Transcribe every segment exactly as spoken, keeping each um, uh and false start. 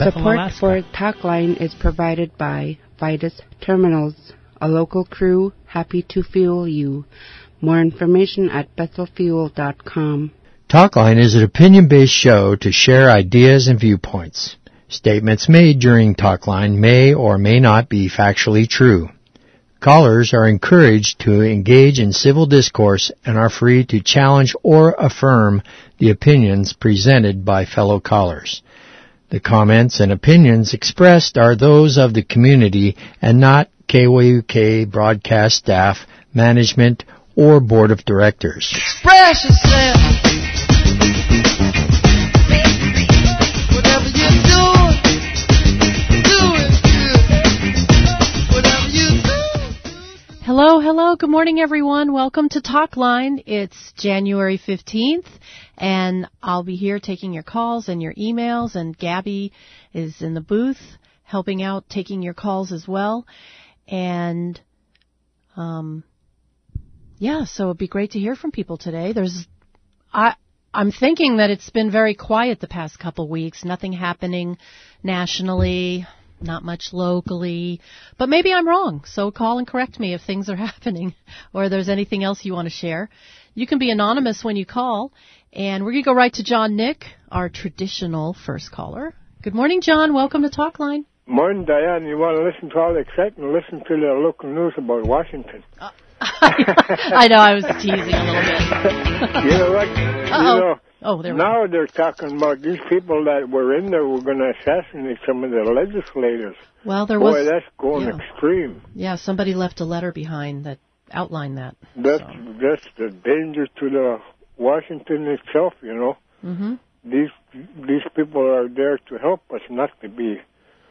Bethel, Support Alaska. for Talkline is provided by Vitus Terminals, a local crew happy to fuel you. More information at bethel fuel dot com. Talkline is an opinion-based show to share ideas and viewpoints. Statements made during Talkline may or may not be factually true. Callers are encouraged to engage in civil discourse and are free to challenge or affirm the opinions presented by fellow callers. The comments and opinions expressed are those of the community and not K W U K broadcast staff, management, or board of directors. Express yourself. Whatever you do, do it good. Whatever you do. Hello, hello. Good morning, everyone. Welcome to Talkline. It's January fifteenth, and I'll be here taking your calls and your emails, and Gabby is in the booth helping out, taking your calls as well. And, um... yeah, so it'd be great to hear from people today. There's, I, I'm thinking that it's been very quiet the past couple weeks. Nothing happening nationally, not much locally. But maybe I'm wrong, so call and correct me if things are happening or there's anything else you want to share. You can be anonymous when you call, and we're going to go right to John Nick, our traditional first caller. Good morning, John. Welcome to Talkline. Morning, Diane. You want to listen to all the excitement? Listen to the local news about Washington. Uh, I know, I was teasing a little bit. You know what? Uh-oh. You know, oh, there we now go. They're talking about these people that were in there were going to assassinate some of the legislators. Well, there Boy, was... that's going yeah. extreme. Yeah, somebody left a letter behind that outlined that. That's, so. that's the danger to the Washington itself, you know. Mm-hmm. These, these people are there to help us, not to be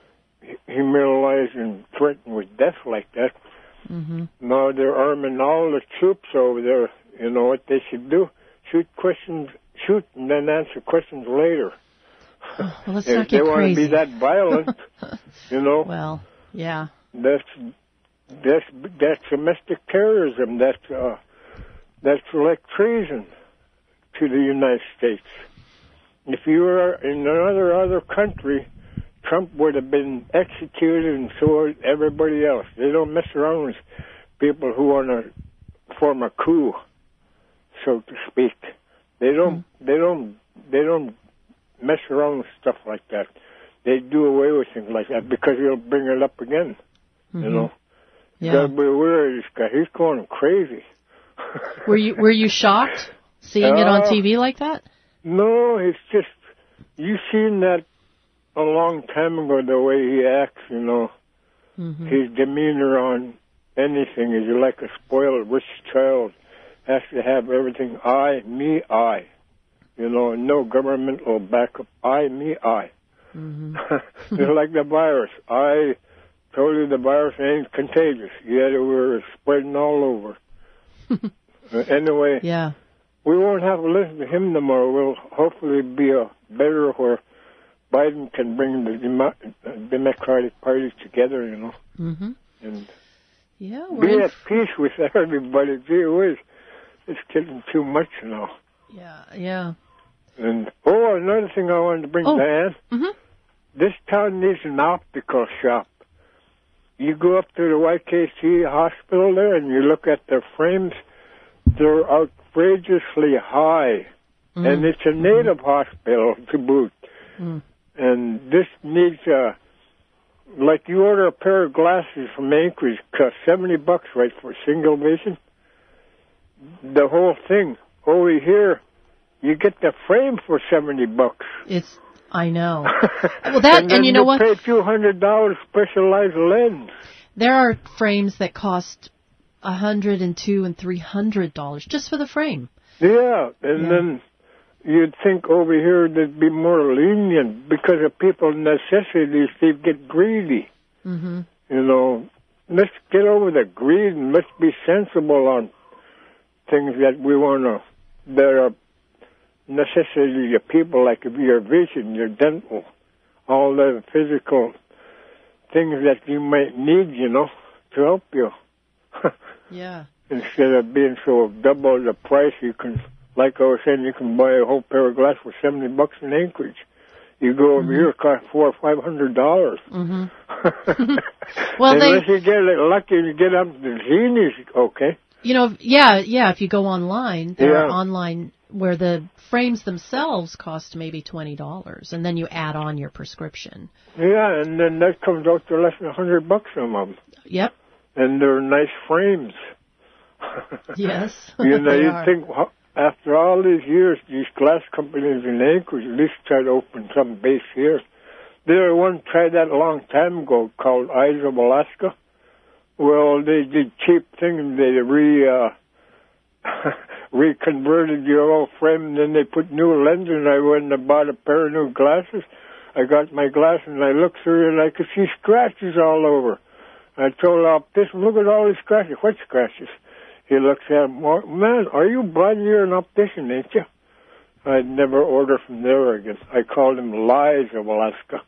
humiliated and threatened with death like that. Mm-hmm. Now they're arming all the troops over there. You know what they should do? Shoot questions, shoot, and then answer questions later. Oh, well, let's if not get they crazy. want to be that violent, you know. Well, yeah. That's that's that's domestic terrorism. That's uh, that's like treason to the United States. If you were in another other country, Trump would have been executed, and so would everybody else. They don't mess around with people who want to form a coup, so to speak. They don't. Mm-hmm. They don't. They don't mess around with stuff like that. They do away with things like that because he'll bring it up again. Mm-hmm. You know. Yeah. You gotta be aware of this guy. He's going crazy. Were you Were you shocked seeing uh, it on T V like that? No, it's just you seen that. A long time ago, the way he acts, you know, mm-hmm. his demeanor on anything is like a spoiled rich child. Has to have everything I, me, I. You know, no government will back up I, me, I. Mm-hmm. It's like the virus. I told you the virus ain't contagious, yet we're spreading all over. Anyway, yeah. we won't have to listen to him no more. We'll hopefully be a better where Biden can bring the Democratic Party together, you know, mm-hmm. and yeah, be in... at peace with everybody. Gee whiz, it's getting too much now. Yeah, yeah. And, oh, another thing I wanted to bring, oh. Diane. Mm-hmm. This town needs an optical shop. You go up to the Y K C hospital there and you look at their frames. They're outrageously high. Mm-hmm. And it's a native mm-hmm. hospital to boot. Mm. And this needs, uh, like you order a pair of glasses from Anchorage, cost seventy bucks, right, for single vision. The whole thing. Over here, you get the frame for seventy bucks. It's, I know. Well, that, and, and you know you what? pay a few hundred dollars specialized lens. There are frames that cost a hundred and two and three hundred dollars just for the frame. Yeah, and yeah. then you'd think over here they'd be more lenient because of people's necessities. They get greedy. Mm-hmm. You know, let's get over the greed and let's be sensible on things that we want to, that are necessities of people, like your vision, your dental, all the physical things that you might need, you know, to help you. Yeah. Instead of being so double the price, you can, like I was saying, you can buy a whole pair of glasses for seventy bucks in Anchorage. You go over Mm-hmm. here, it costs four or five hundred dollars. Mm-hmm. Well, Unless they, you get lucky and you get up to the genies, okay. you know, yeah, yeah. If you go online, there Yeah. are online where the frames themselves cost maybe twenty dollars, and then you add on your prescription. Yeah, and then that comes out to less than a hundred bucks some of them, Yep. and they're nice frames. Yes. You know, they you are. think well, after all these years, these glass companies in Anchorage at least try to open some base here. There, one tried that a long time ago called Eyes of Alaska. Well, they did cheap things. They re uh, reconverted your old frame, and then they put new lenses. And I went and bought a pair of new glasses. I got my glasses, and I looked through it, and I could see scratches all over. I told the optician, "Look at all these scratches." "What scratches?" He looks at him, "Well, man, are you blind? You're an optician, ain't you?" I'd never order from there again. I called them Lies of Alaska.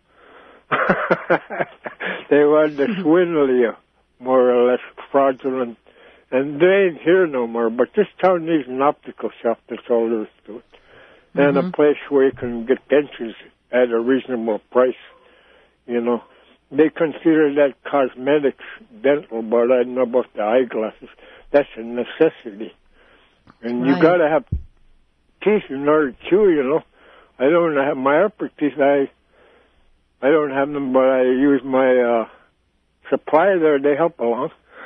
They wanted to swindle you, more or less fraudulent. And they ain't here no more, but this town needs an optical shop, that's all there is to it. And Mm-hmm. a place where you can get dentures at a reasonable price, you know. They consider that cosmetics, dental, but I don't know about the eyeglasses. That's a necessity. And Right. you gotta have teeth in order to chew, you know. I don't have my upper teeth, I I don't have them, but I use my uh supply there, they help along.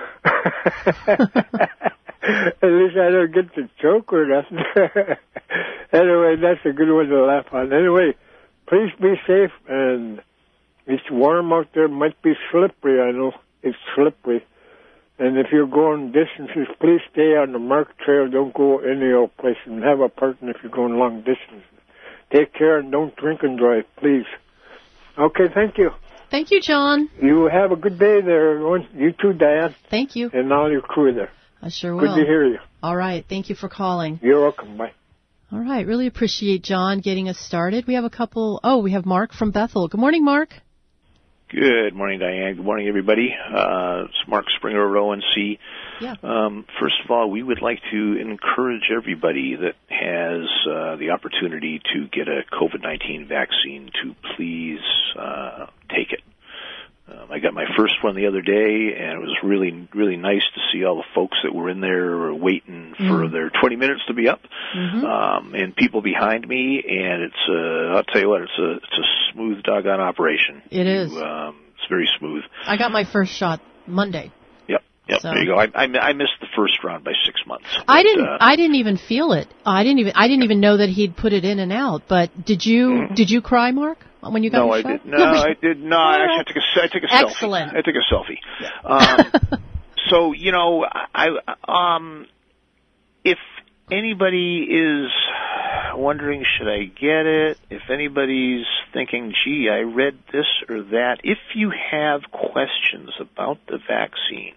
At least I don't get to choke or nothing. Anyway, that's a good one to laugh on. Anyway, please be safe, and it's warm out there, might be slippery, I know. It's slippery. And if you're going distances, please stay on the marked trail. Don't go any old place, and have a partner if you're going long distances. Take care and don't drink and drive, please. Okay, thank you. Thank you, John. You have a good day there, everyone. You too, Diane, Thank you. and all your crew there. I sure Good will. to hear you. All right. Thank you for calling. You're welcome. Bye. All right. Really appreciate John getting us started. We have a couple. Oh, we have Mark from Bethel. Good morning, Mark. Good morning, Diane. Good morning, everybody. Uh, it's Mark Springer of O N C. Yeah. Um, first of all, we would like to encourage everybody that has uh, the opportunity to get a COVID nineteen vaccine to please uh, take it. Um, I got my first one the other day, and it was really, really nice to see all the folks that were in there waiting for Mm. their twenty minutes to be up, Mm-hmm. um, and people behind me. And it's, uh, I'll tell you what, it's a, it's a smooth doggone operation. It is. You, um, it's very smooth. I got my first shot Monday. Yep, yep. So- There you go. I, I, I missed the first round by six months. I But, didn't. uh, I didn't even feel it. I didn't even. I didn't even know that he'd put it in and out. But did you? Mhm. Did you cry, Mark, when you got no, your I shot? did. No, I did not. All Actually, right. I took a, I took a Excellent. selfie. I took a selfie. Um, so you know, I um, if anybody is wondering, should I get it? If anybody's thinking, gee, I read this or that. If you have questions about the vaccine,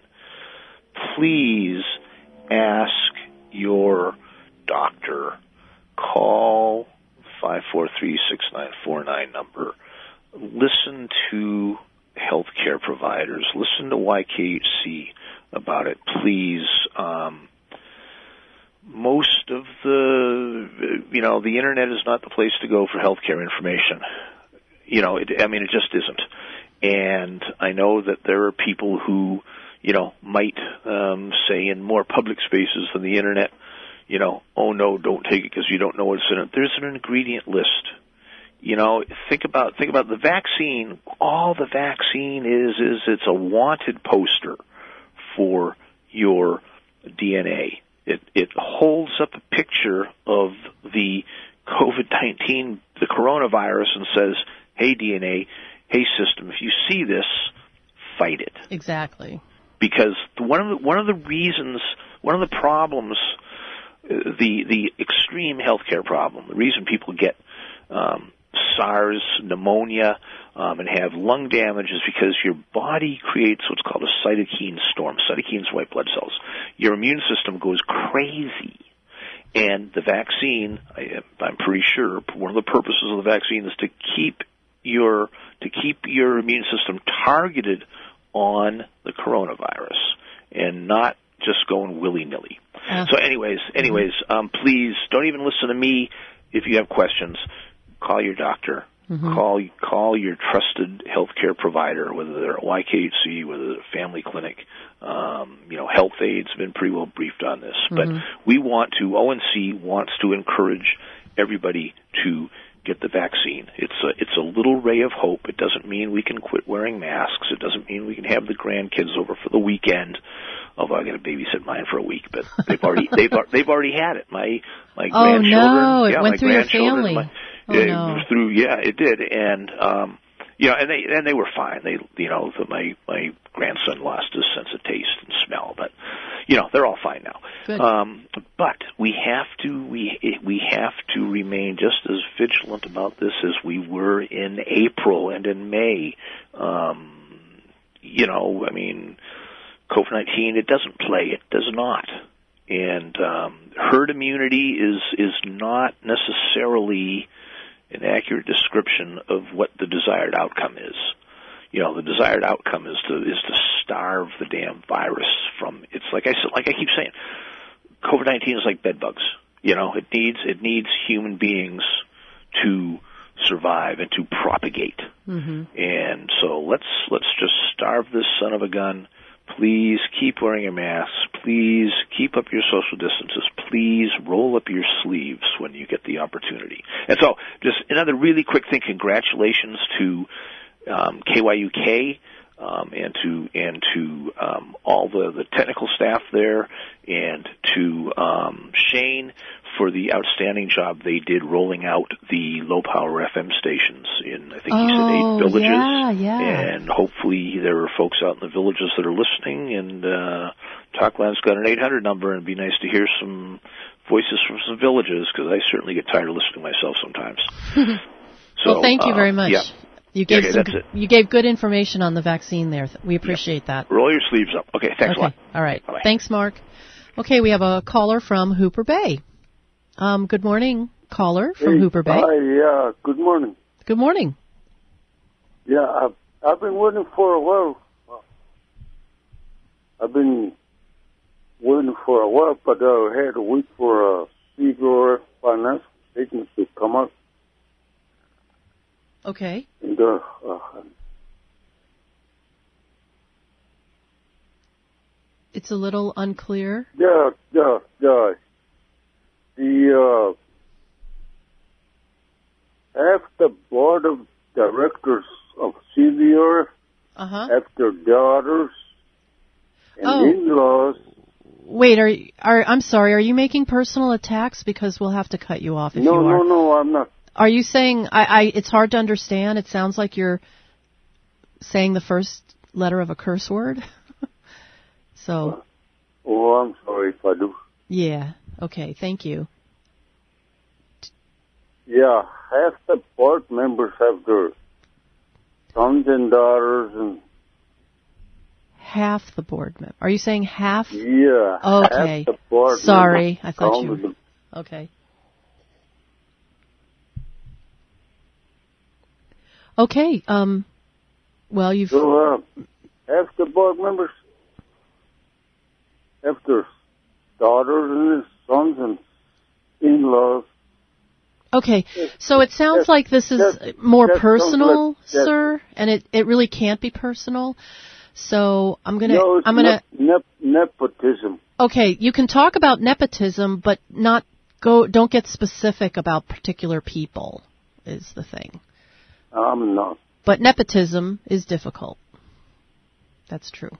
please ask your doctor. Call five four three, six nine four nine number. Listen to healthcare providers. Listen to Y K H C about it, please. Um, most of the, you know, the internet is not the place to go for healthcare information. You know, it, I mean, it just isn't. And I know that there are people who, you know, might um, say in more public spaces than the internet, you know, oh no, don't take it because you don't know what's in it. There's an ingredient list. You know, think about think about the vaccine. All the vaccine is is it's a wanted poster for your D N A. It it holds up a picture of the COVID nineteen, the coronavirus, and says, "Hey D N A, hey system, if you see this, fight it." Exactly. Because one of the one of the reasons, one of the problems, uh, the the extreme healthcare problem, the reason people get um, SARS, pneumonia, um, and have lung damage is because your body creates what's called a cytokine storm. Cytokines, white blood cells. Your immune system goes crazy. And the vaccine, I, I'm pretty sure, one of the purposes of the vaccine is to keep your to keep your immune system targeted on the coronavirus and not just going willy-nilly. Uh, So anyways, anyways, um, please don't even listen to me if you have questions. Call your doctor. Mm-hmm. Call call your trusted healthcare provider, whether they're a Y K H C, whether they're a family clinic. Um, you know, Health Aid's been pretty well briefed on this. Mm-hmm. But we want to, O N C wants to encourage everybody to get the vaccine. It's a, it's a little ray of hope. It doesn't mean we can quit wearing masks. It doesn't mean we can have the grandkids over for the weekend. Although I got to babysit mine for a week, but they've already they've they've already had it. My my Oh, grandchildren, no, it yeah, went my through your grandchildren, family. My, Oh, it no. was through, yeah, it did, and um, you know, and they and they were fine. They, you know, the, my my grandson lost his sense of taste and smell, but you know, they're all fine now. Good. Um, but we have to we we have to remain just as vigilant about this as we were in April and in May. Um, you know, I mean, COVID nineteen, it doesn't play. It does not. And um, herd immunity is is not necessarily an accurate description of what the desired outcome is. You know, the desired outcome is to is to starve the damn virus from. It's like I said, like I keep saying, COVID nineteen is like bed bugs. You know, it needs it needs human beings to survive and to propagate. Mm-hmm. And so let's let's just starve this son of a gun. Please keep wearing your masks. Please keep up your social distances. Please roll up your sleeves when you get the opportunity. And so, just another really quick thing. Congratulations to um, K Y U K um, and to and to um, all the, the technical staff there, and to um, Shane for the outstanding job they did rolling out the low power F M stations in, I think he said Oh, eight villages. yeah, yeah. And hopefully there are folks out in the villages that are listening, and uh, Talkland's got an eight hundred number, and it'd be nice to hear some voices from some villages, because I certainly get tired of listening to myself sometimes. So, well, thank you very uh, much. Yeah. You gave Okay, some, that's it. you gave good information on the vaccine there. We appreciate that. Roll your sleeves up. Okay, thanks Okay. a lot. All right. Bye-bye. Thanks, Mark. Okay, we have a caller from Hooper Bay. Um, good morning, caller from Hey, Hooper Bay. Hi, yeah, good morning. Good morning. Yeah, I've, I've been waiting for a while. I've been waiting for a while, but I had to wait for a C B O R finance statement to come out. Okay. And, uh, uh, It's a little unclear. yeah, yeah, yeah. The, uh, half the board of directors of C B O R, Uh-huh. have their daughters and Oh. in-laws. Wait, are, you- are I'm sorry, are you making personal attacks? Because we'll have to cut you off if No, you are. no, no, I'm not. Are you saying, I, I, it's hard to understand. It sounds like you're saying the first letter of a curse word. So, Oh, I'm sorry if I do. yeah. Okay, thank you. Yeah, half the board members have their sons and daughters, and Half the board member. Are you saying half? yeah, Okay. half the board Sorry, members I thought you counted were- them. Okay. Okay, um, well, you've... So, uh, half the board members have their daughters and sons and in-laws. Okay, so it sounds That's- like this is that's- more that sounds personal, like- that- sir, and it, it really can't be personal. So I'm gonna no, it's I'm gonna nep- nep- nepotism. okay. You can talk about nepotism, but not go. Don't get specific about particular people. Is the thing. I'm not. But nepotism is difficult. That's true.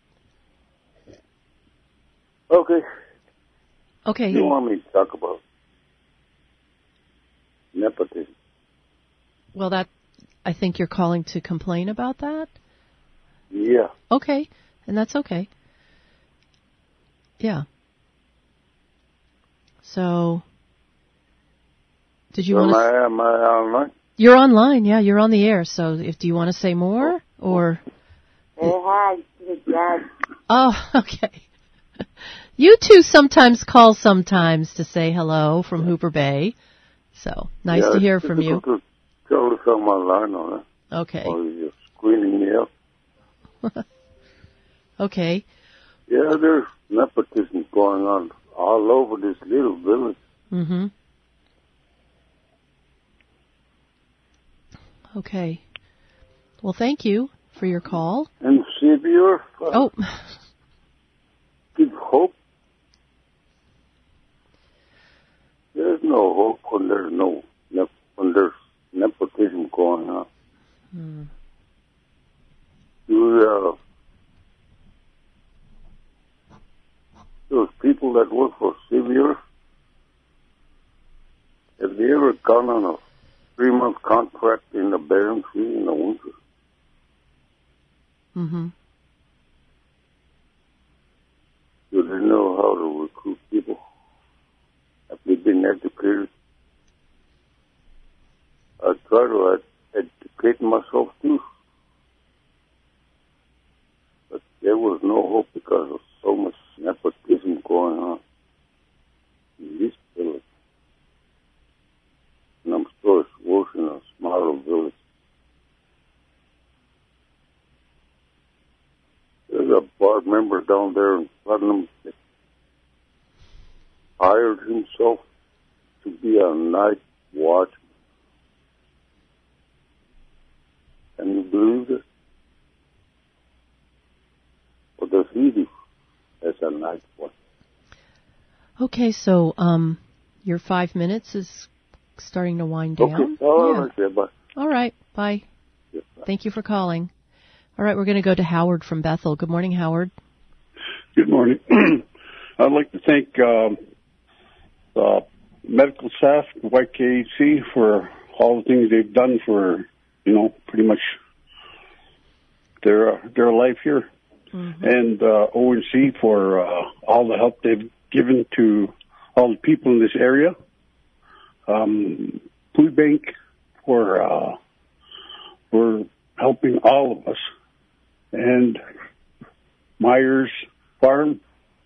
Okay. Okay. You want me to talk about nepotism? Well, that I think you're calling to complain about that. Yeah. Okay, and that's okay. Yeah. So, did you Am want to? I, am I online? You're online, yeah. You're on the air. So, if do you want to say more or? Oh, hi, Dad. Oh, okay. You two sometimes call sometimes to say hello from Hooper Bay. So nice Yeah, to hear it's from you. difficult to tell if I'm online or not. Okay. Or you're screening me out. Okay. Yeah, there's nepotism going on all over this little village. Mhm. Okay. Well, thank you for your call. And Savior, uh, Oh, give hope. There's no hope when there's no nep- when there's nepotism going on. hmm. You, uh, those people that work for Savior, have they ever gone on a three-month contract in the Bering Sea in the winter? Mm-hmm. Do they know how to recruit people? Have they been educated? I try to ed- educate myself too. But there was no hope because of so much nepotism going on in this village. And I'm sure it's worse in a smaller village. There's a bar member down there in Putnam that hired himself to be a night watchman. Can you believe it? What does he do as a night watchman? Okay, so um, your five minutes is starting to wind down. Okay, all Yeah. right, yeah, bye. All right, bye. Yes, bye. Thank you for calling. All right, we're going to go to Howard from Bethel. Good morning, Howard. Good morning. I'd like to thank um, the medical staff at Y K H C for all the things they've done for, you know, pretty much their their life here, Mm-hmm. and uh, O N C for uh, all the help they've given to all the people in this area. Um, Food Bank for uh, for helping all of us, and Myers Farm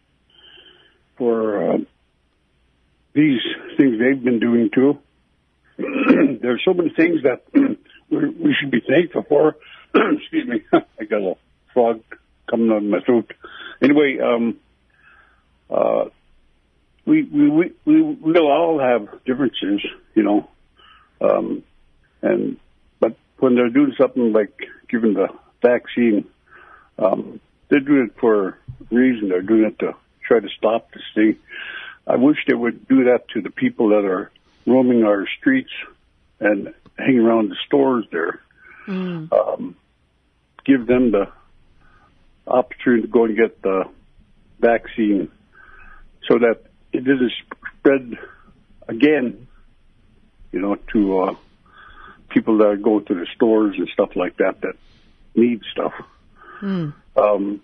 for uh, these things they've been doing too. There's so many things that we we should be thankful for. Excuse me, I got a frog coming out of my throat. Anyway, um, uh, we we we we we'll all have differences, you know, um, and but when they're doing something like giving the vaccine, um, they're doing it for a reason. They're doing it to try to stop this thing. I wish they would do that to the people that are roaming our streets and hanging around the stores there. Mm. Um, give them the opportunity to go and get the vaccine so that it doesn't spread again, you know, to uh, people that go to the stores and stuff like that that need stuff. Mm. Um,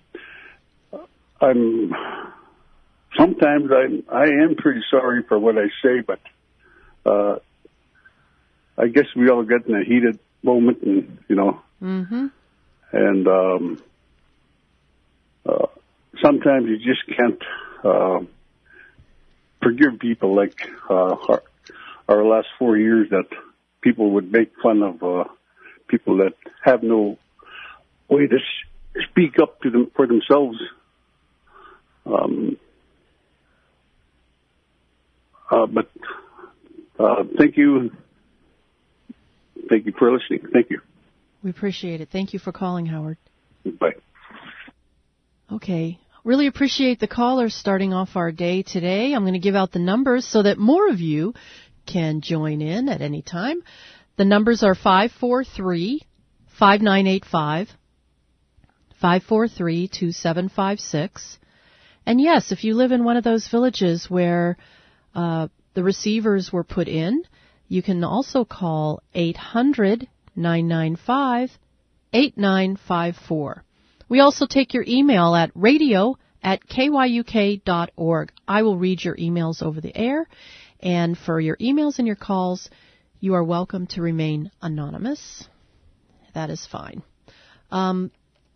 I'm sometimes I I am pretty sorry for what I say, but uh, I guess we all get in a heated moment, and you know, Mm-hmm. and um, uh, sometimes you just can't uh, forgive people. Like uh, our, our last four years, that people would make fun of uh, people that have no way to s- speak up to them for themselves. Um, uh, but uh, thank you. Thank you for listening. Thank you. We appreciate it. Thank you for calling, Howard. Bye. Okay. Really appreciate the callers starting off our day today. I'm going to give out the numbers so that more of you can join in at any time. The numbers are five four three, five nine eight five, five four three, two seven five six. And yes, if you live in one of those villages where uh, the receivers were put in, you can also call eight hundred, nine nine five, eight nine five four. We also take your email at radio at k y u k dot org. I will read your emails over the air, and for your emails and your calls, you are welcome to remain anonymous. That is fine. Um,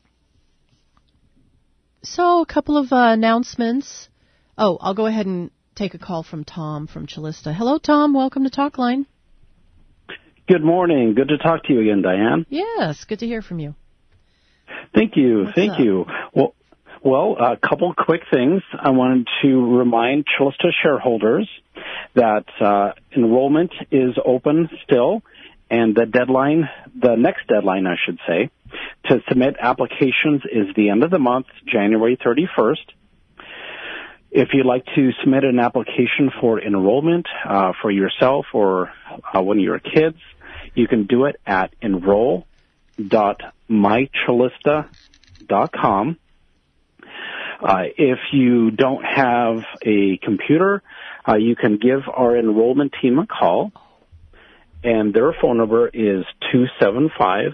so a couple of uh, announcements. Oh, I'll go ahead and take a call from Tom from Chillista. Hello, Tom. Welcome to Talkline. Good morning. Good to talk to you again, Diane. Yes, good to hear from you. Thank you. What's Thank up? you. Well, well, a couple quick things. I wanted to remind Chillista shareholders that uh, enrollment is open still, And the deadline, the next deadline, I should say, to submit applications is the end of the month, January thirty-first. If you'd like to submit an application for enrollment uh, for yourself or uh, one of your kids, you can do it at enroll dot my chalista dot com. Uh, if you don't have a computer, uh, you can give our enrollment team a call, and their phone number is two seven five,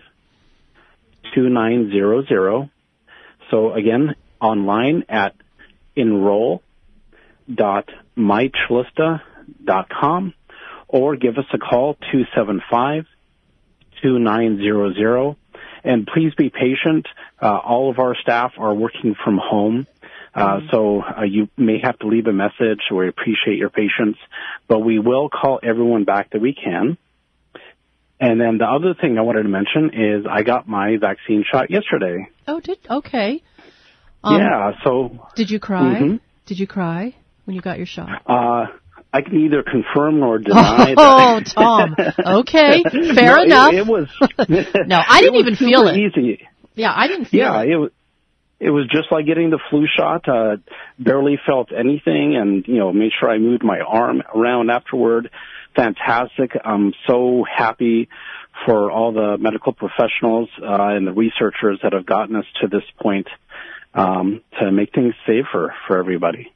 two nine zero zero. So again, online at enroll dot my chalista dot com, or give us a call, two seven five, two nine zero zero. And please be patient. Uh, all of our staff are working from home, uh, so uh, you may have to leave a message. We appreciate your patience, but we will call everyone back that we can. And then the other thing I wanted to mention is I got my vaccine shot yesterday. Oh, did okay. Um, yeah, so... Did you cry? Mm-hmm. Did you cry when you got your shot? Uh, I can either confirm or deny. Oh, Tom. Okay, fair no, enough. It, it was. No, I didn't even feel it. Easy. Yeah, I didn't feel yeah, it. Yeah, it was. It was just like getting the flu shot. Uh, barely felt anything, and you know, made sure I moved my arm around afterward. Fantastic. I'm so happy for all the medical professionals uh, and the researchers that have gotten us to this point um, to make things safer for everybody.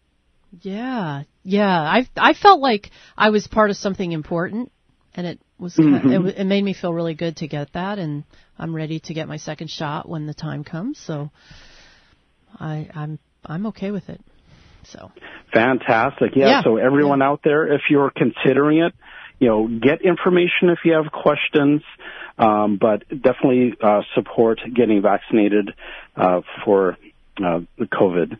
Yeah, yeah. I I felt like I was part of something important, and it was Mm-hmm. it, it made me feel really good to get that, and I'm ready to get my second shot when the time comes. So I I'm I'm okay with it. So fantastic. Yeah. yeah. So everyone yeah. out there, if you're considering it, you know, get information if you have questions, um, but definitely uh, support getting vaccinated uh, for uh, the COVID.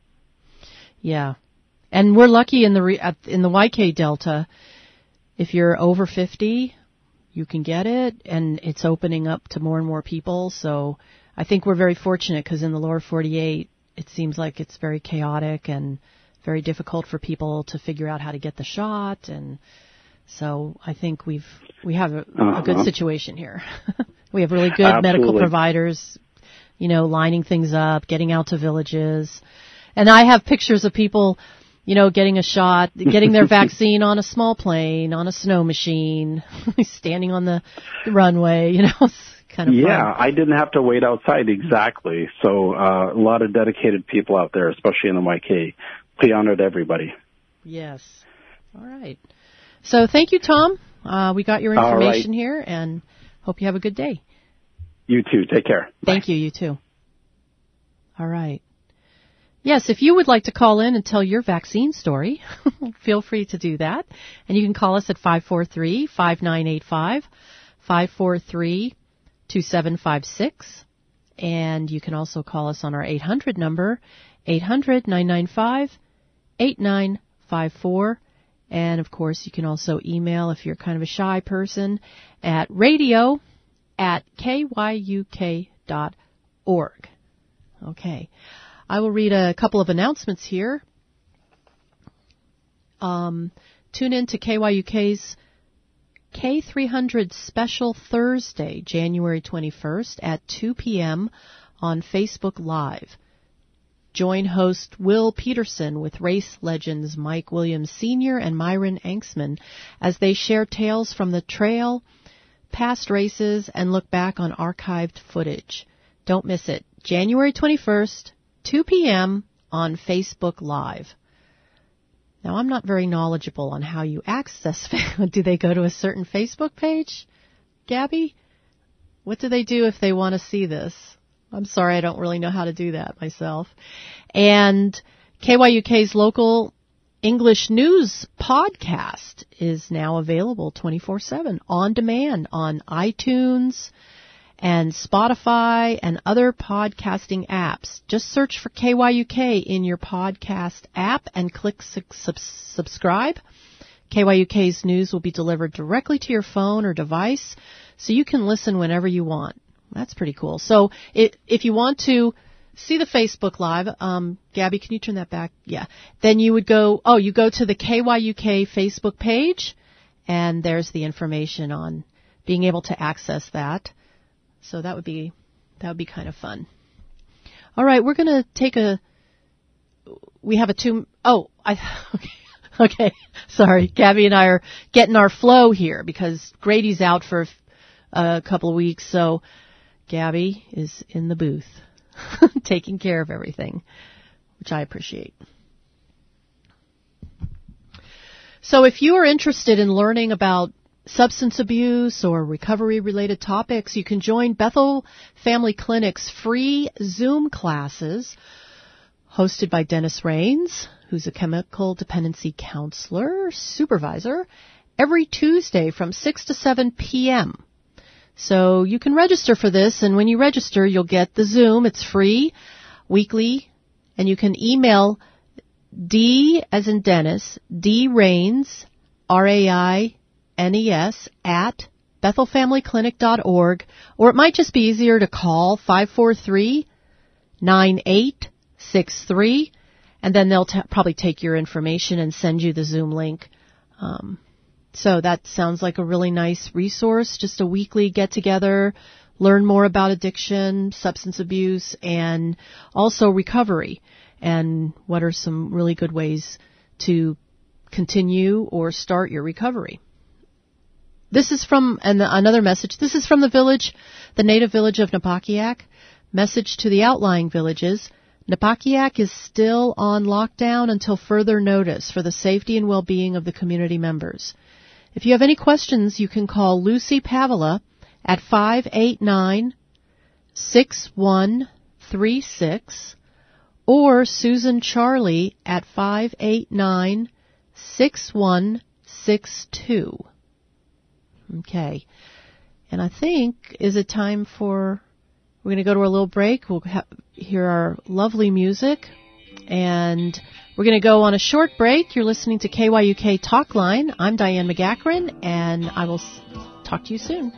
Yeah. And we're lucky in the re- at, in the Y K Delta. If you're over fifty, you can get it, and it's opening up to more and more people. So I think we're very fortunate because in the lower forty-eight, it seems like it's very chaotic and very difficult for people to figure out how to get the shot. And so I think we've we have a, uh-huh. a good situation here. We have really good Absolutely. medical providers, you know, lining things up, getting out to villages. And I have pictures of people, you know, getting a shot, getting their vaccine on a small plane, on a snow machine, standing on the runway, you know, it's kind of yeah, fun. I didn't have to wait outside exactly. So uh, a lot of dedicated people out there, especially in the Y K. Plea honor to everybody. Yes. All right. So thank you, Tom. Uh, we got your information right. here, and hope you have a good day. You too. Take care. Thank you. You too. All right. Yes, if you would like to call in and tell your vaccine story, feel free to do that. And you can call us at five four three, five nine eight five, five four three, two seven five six. And you can also call us on our eight hundred number, eight hundred, nine nine five, eight nine five four. And, of course, you can also email, if you're kind of a shy person, at radio at k y u k dot org. Okay. I will read a couple of announcements here. Um, tune in to K Y U K's K three hundred Special Thursday, January twenty-first at two p.m. on Facebook Live. Join host Will Peterson with race legends Mike Williams Senior and Myron Anksman as they share tales from the trail, past races, and look back on archived footage. Don't miss it. January twenty-first, two p.m. on Facebook Live. Now, I'm not very knowledgeable on how you access. Do they go to a certain Facebook page, Gabby? What do they do if they want to see this? I'm sorry, I don't really know how to do that myself. And K Y U K's local English news podcast is now available twenty-four seven on demand on iTunes and Spotify and other podcasting apps. Just search for K Y U K in your podcast app and click su- sub- subscribe. K Y U K's news will be delivered directly to your phone or device, so you can listen whenever you want. That's pretty cool. So it, if you want to see the Facebook Live, um, Gabby, can you turn that back? Yeah. Then you would go, oh, you go to the K Y U K Facebook page, and there's the information on being able to access that. So that would be that would be kind of fun. All right, we're going to take a. We have a two oh I okay. Okay, sorry. Gabby and I are getting our flow here because Grady's out for a couple of weeks, so Gabby is in the booth taking care of everything, which I appreciate. So if you are interested in learning about substance abuse or recovery-related topics, you can join Bethel Family Clinic's free Zoom classes hosted by Dennis Rains, who's a chemical dependency counselor, supervisor, every Tuesday from six to seven p.m. So you can register for this, and when you register, you'll get the Zoom. It's free, weekly, and you can email D as in Dennis, D Rains, R A I N E S, at bethel family clinic dot org, or it might just be easier to call five four three, nine eight six three, and then they'll t- probably take your information and send you the Zoom link. Um, so that sounds like a really nice resource, just a weekly get-together, learn more about addiction, substance abuse, and also recovery, and what are some really good ways to continue or start your recovery. This is from, and another message, this is from the village, the native village of Napakiak. Message to the outlying villages. Napakiak is still on lockdown until further notice for the safety and well-being of the community members. If you have any questions, you can call Lucy Pavila at five eight nine, six one three six or Susan Charlie at five eight nine, six one six two. Okay. And I think, is it time for... We're going to go to a little break. We'll ha- hear our lovely music. And we're going to go on a short break. You're listening to K Y U K Talk Line. I'm Diane McGackran, and I will s- talk to you soon.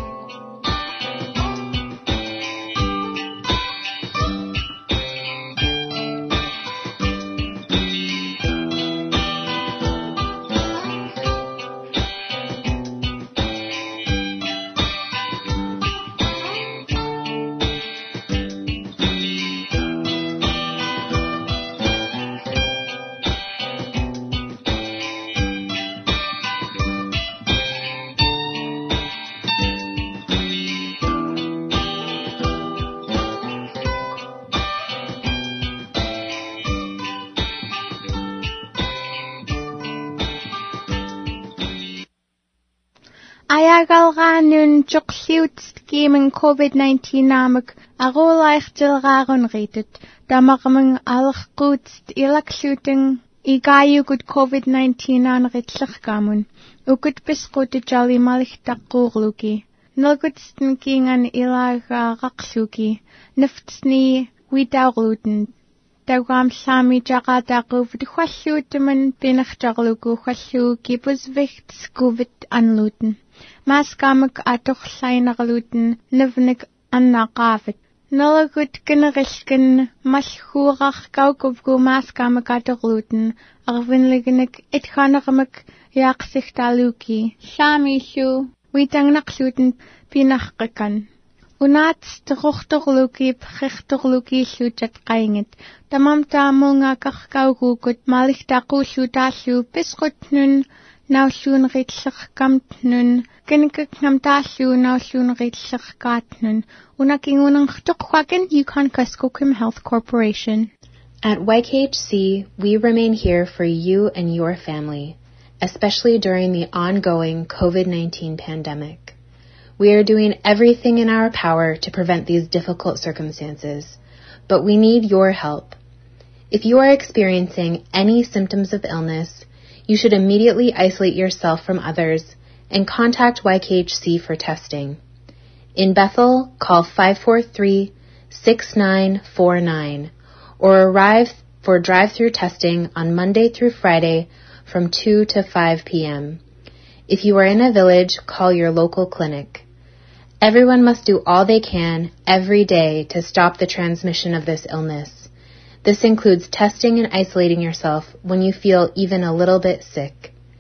Ayagalganun Joksliut Gamen COVID nineteen namik Agolaich Dilgaron rated Damarming Alchgutst Ilaksuting Igayu good COVID nineteen an Ritzlachgamun Ukut Biscote Jolly Malik Dakurluki Nilgutsten King an Ilaga Raksuki Niftsni Widauruten Dawam Sami Jaga Daru Vdhuaslutemen Binach Jarlugu Huasluki Busvicht Skuvit Anluten. Maaskamik atoch seinerluten nivnik annaqavit. Nalagut generisken mashurach gaukubgu maaskamik atochluten arvinlignik itchanarmik yaksichtaluki. Sami shu witangnaqluten pinachkakan. Unats teruchterluki pchichterluki sluchat qaingit. Tamam tamunga kachgaugugut malichtakushu tashu pisrutnun Nauslun Ritzach Gamtnun, Ginkam Dashu, Nauslun Ritzach Gatnun, Unakinunang Tukwagan, Yukon Kuskokim Health Corporation. At Y K H C, we remain here for you and your family, especially during the ongoing COVID nineteen pandemic. We are doing everything in our power to prevent these difficult circumstances, but we need your help. If you are experiencing any symptoms of illness, you should immediately isolate yourself from others and contact Y K H C for testing. In Bethel, call five four three, six nine four nine or arrive for drive-through testing on Monday through Friday from two to five p.m. If you are in a village, call your local clinic. Everyone must do all they can every day to stop the transmission of this illness. This includes testing and isolating yourself when you feel even a little bit sick.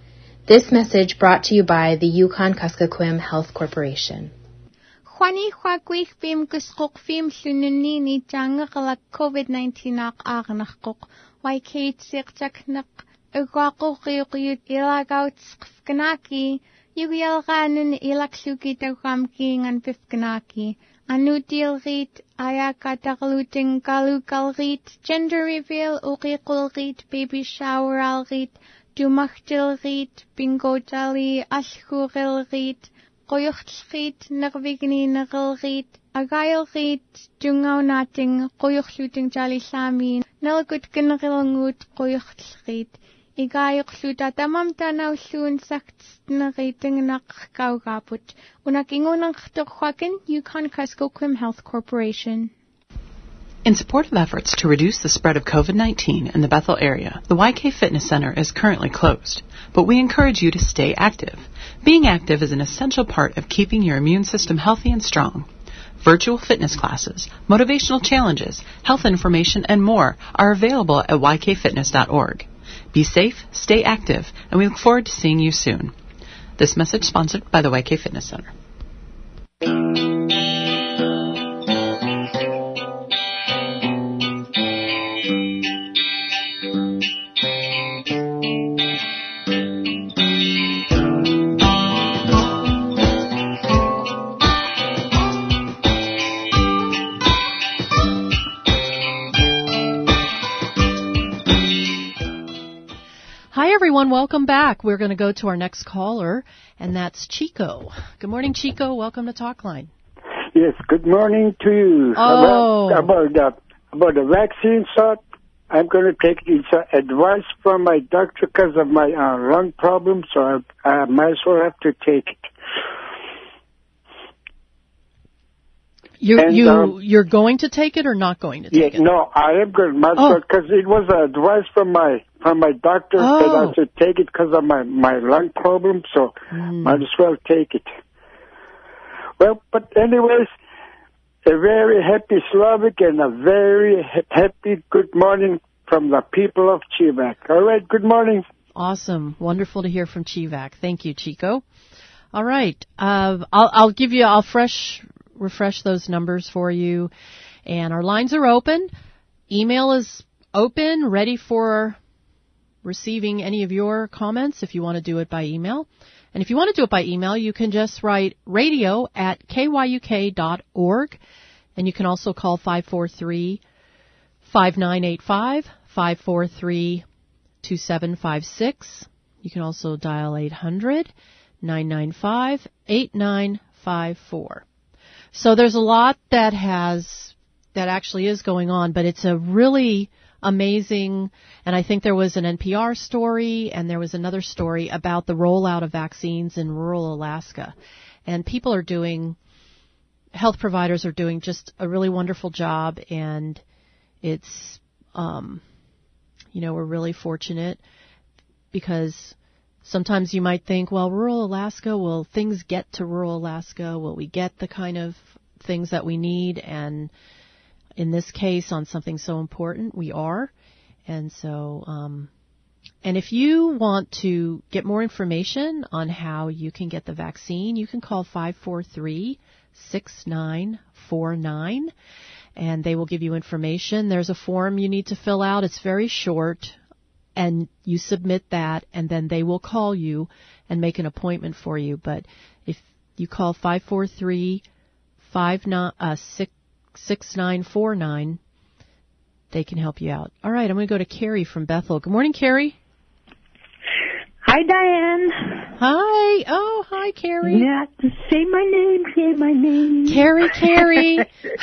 This message brought to you by the Yukon-Kuskokwim Health Corporation. Juani Huaguich Bim Guskok Fim Sununini Jangalak COVID nineteen Ak Agnakok, Why Kate Sirjaknak, Ugwako Ryut Ilagouts Fganaki, Yugialganen Ilaksuki Dagramking and Fifganaki, Anudil Reet, Ayakataluting Galukal Reet, Gender Reveal, Urikul Reet, Baby Shower Al Reet, Dumachtil Reet, Bingo Jali, Ashkuril Reet, Goyuchtschriet, Nervigni Nerelriet, Agailriet, Dungau Nating, Goyuchtschluting Jali Samin, Nelgut Generilngut, Goyuchtschriet, Igayuchtschluta Damam Danau Soon Sachtnerreting nach Gaugaput, Unakingunang Dorhagen, Yukon-Kuskokwim Health Corporation. In support of efforts to reduce the spread of COVID nineteen in the Bethel area, the Y K Fitness Center is currently closed, but we encourage you to stay active. Being active is an essential part of keeping your immune system healthy and strong. Virtual fitness classes, motivational challenges, health information, and more are available at y k fitness dot org. Be safe, stay active, and we look forward to seeing you soon. This message sponsored by the Y K Fitness Center. Everyone, welcome back. We're going to go to our next caller, and that's Chico. Good morning, Chico. Welcome to Talkline. Yes, good morning to you. Oh. About, about, the, about the vaccine shot, I'm going to take it's uh, advice from my doctor because of my uh, lung problem, so I, I might as well have to take it. You, and, you, um, you're going to take it or not going to take yeah, it? No, I am going to, because oh. it was advice from my from my doctor oh. that I should take it because of my, my lung problem, so mm. might as well take it. Well, but anyways, a very happy Slavic and a very happy good morning from the people of Chivak. All right, good morning. Awesome. Wonderful to hear from Chivak. Thank you, Chico. All right. Uh, I'll, I'll give you, I'll fresh, refresh those numbers for you. And our lines are open. Email is open, ready for receiving any of your comments if you want to do it by email. And if you want to do it by email, you can just write radio at k y u k dot org. And you can also call five four three, five nine eight five, five four three, two seven five six. You can also dial eight hundred, nine nine five, eight nine five four. So there's a lot that has, that actually is going on, but it's a really amazing, and I think there was an N P R story and there was another story about the rollout of vaccines in rural Alaska. And people are doing, health providers are doing just a really wonderful job, and it's, um, you know, we're really fortunate because sometimes you might think, well, rural Alaska, will things get to rural Alaska? Will we get the kind of things that we need? And in this case, on something so important, we are. And so, um, and if you want to get more information on how you can get the vaccine, you can call five four three, six nine four nine, and they will give you information. There's a form you need to fill out. It's very short, and you submit that, and then they will call you and make an appointment for you. But if you call five four three, five nine, uh, six, six nine four nine, they can help you out. All right, I'm going to go to Carrie from Bethel. Good morning, Carrie. Hi, Diane. Hi. Oh, hi, Carrie. Yeah, say my name, say my name. Carrie, Carrie.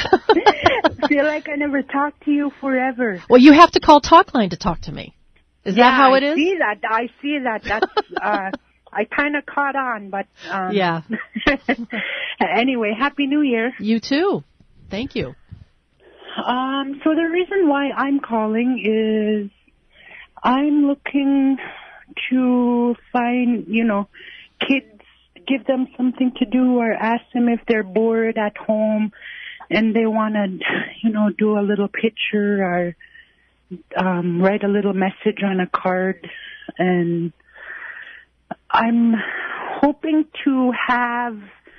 I feel like I never talked to you forever. Well, you have to call Talkline to talk to me. Is yeah, that how it I is? I see that. I see that. That's, uh, I kind of caught on, but, um, yeah. Anyway, Happy New Year. You too. Thank you. Um, so the reason why I'm calling is I'm looking to find, you know, kids, give them something to do or ask them if they're bored at home and they want to, you know, do a little picture or um, write a little message on a card. And I'm hoping to have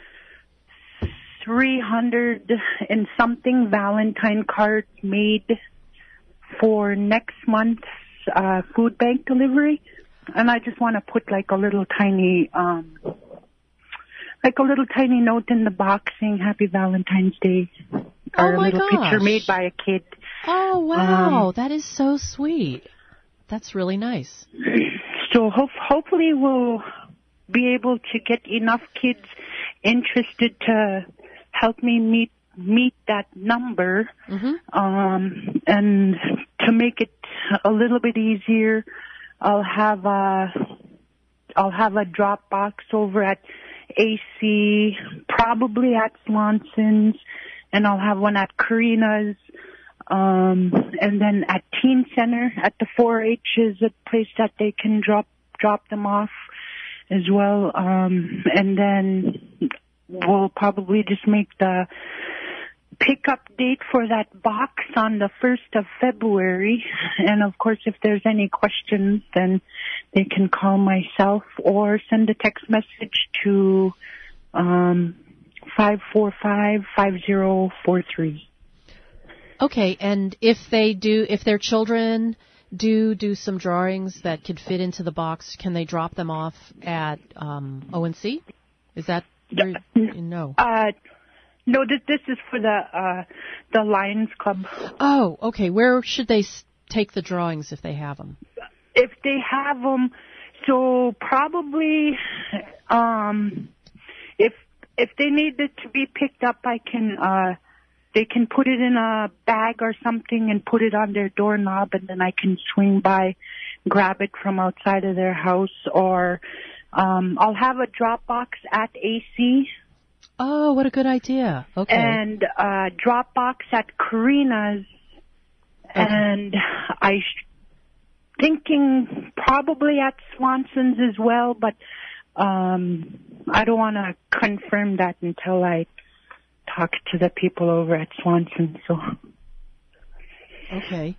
three hundred and something Valentine cards made for next month's uh, food bank delivery. And I just want to put like a little tiny, um, like a little tiny note in the box saying Happy Valentine's Day. Or Oh, my a little gosh. picture made by a kid. Oh, wow. Um, that is so sweet. That's really nice. So ho- hopefully we'll be able to get enough kids interested to help me meet meet that number. Mm-hmm. Um, and to make it a little bit easier, I'll have a I'll have a drop box over at A C, probably at Swanson's, and I'll have one at Karina's. Um, and then at Teen Center, at the four H is a place that they can drop drop them off as well. Um, and then we'll probably just make the pickup date for that box on the first of February. And of course, if there's any questions, then they can call myself or send a text message to um, five four five, five zero four three. Okay, and if they do, if their children do do some drawings that could fit into the box, can they drop them off at um, O N C? Is that where, no? Uh, no, this this is for the uh, the Lions Club. Oh, okay. Where should they s- take the drawings if they have them? If they have them, so probably um, if if they need it to be picked up, I can. Uh, They can put it in a bag or something and put it on their doorknob, and then I can swing by, grab it from outside of their house, or um, I'll have a drop box at A C. Oh, what a good idea. Okay. And uh, drop box at Karina's, okay. and I sh- thinking probably at Swanson's as well, but um, I don't want to confirm that until I talk to the people over at Swanson. So, okay,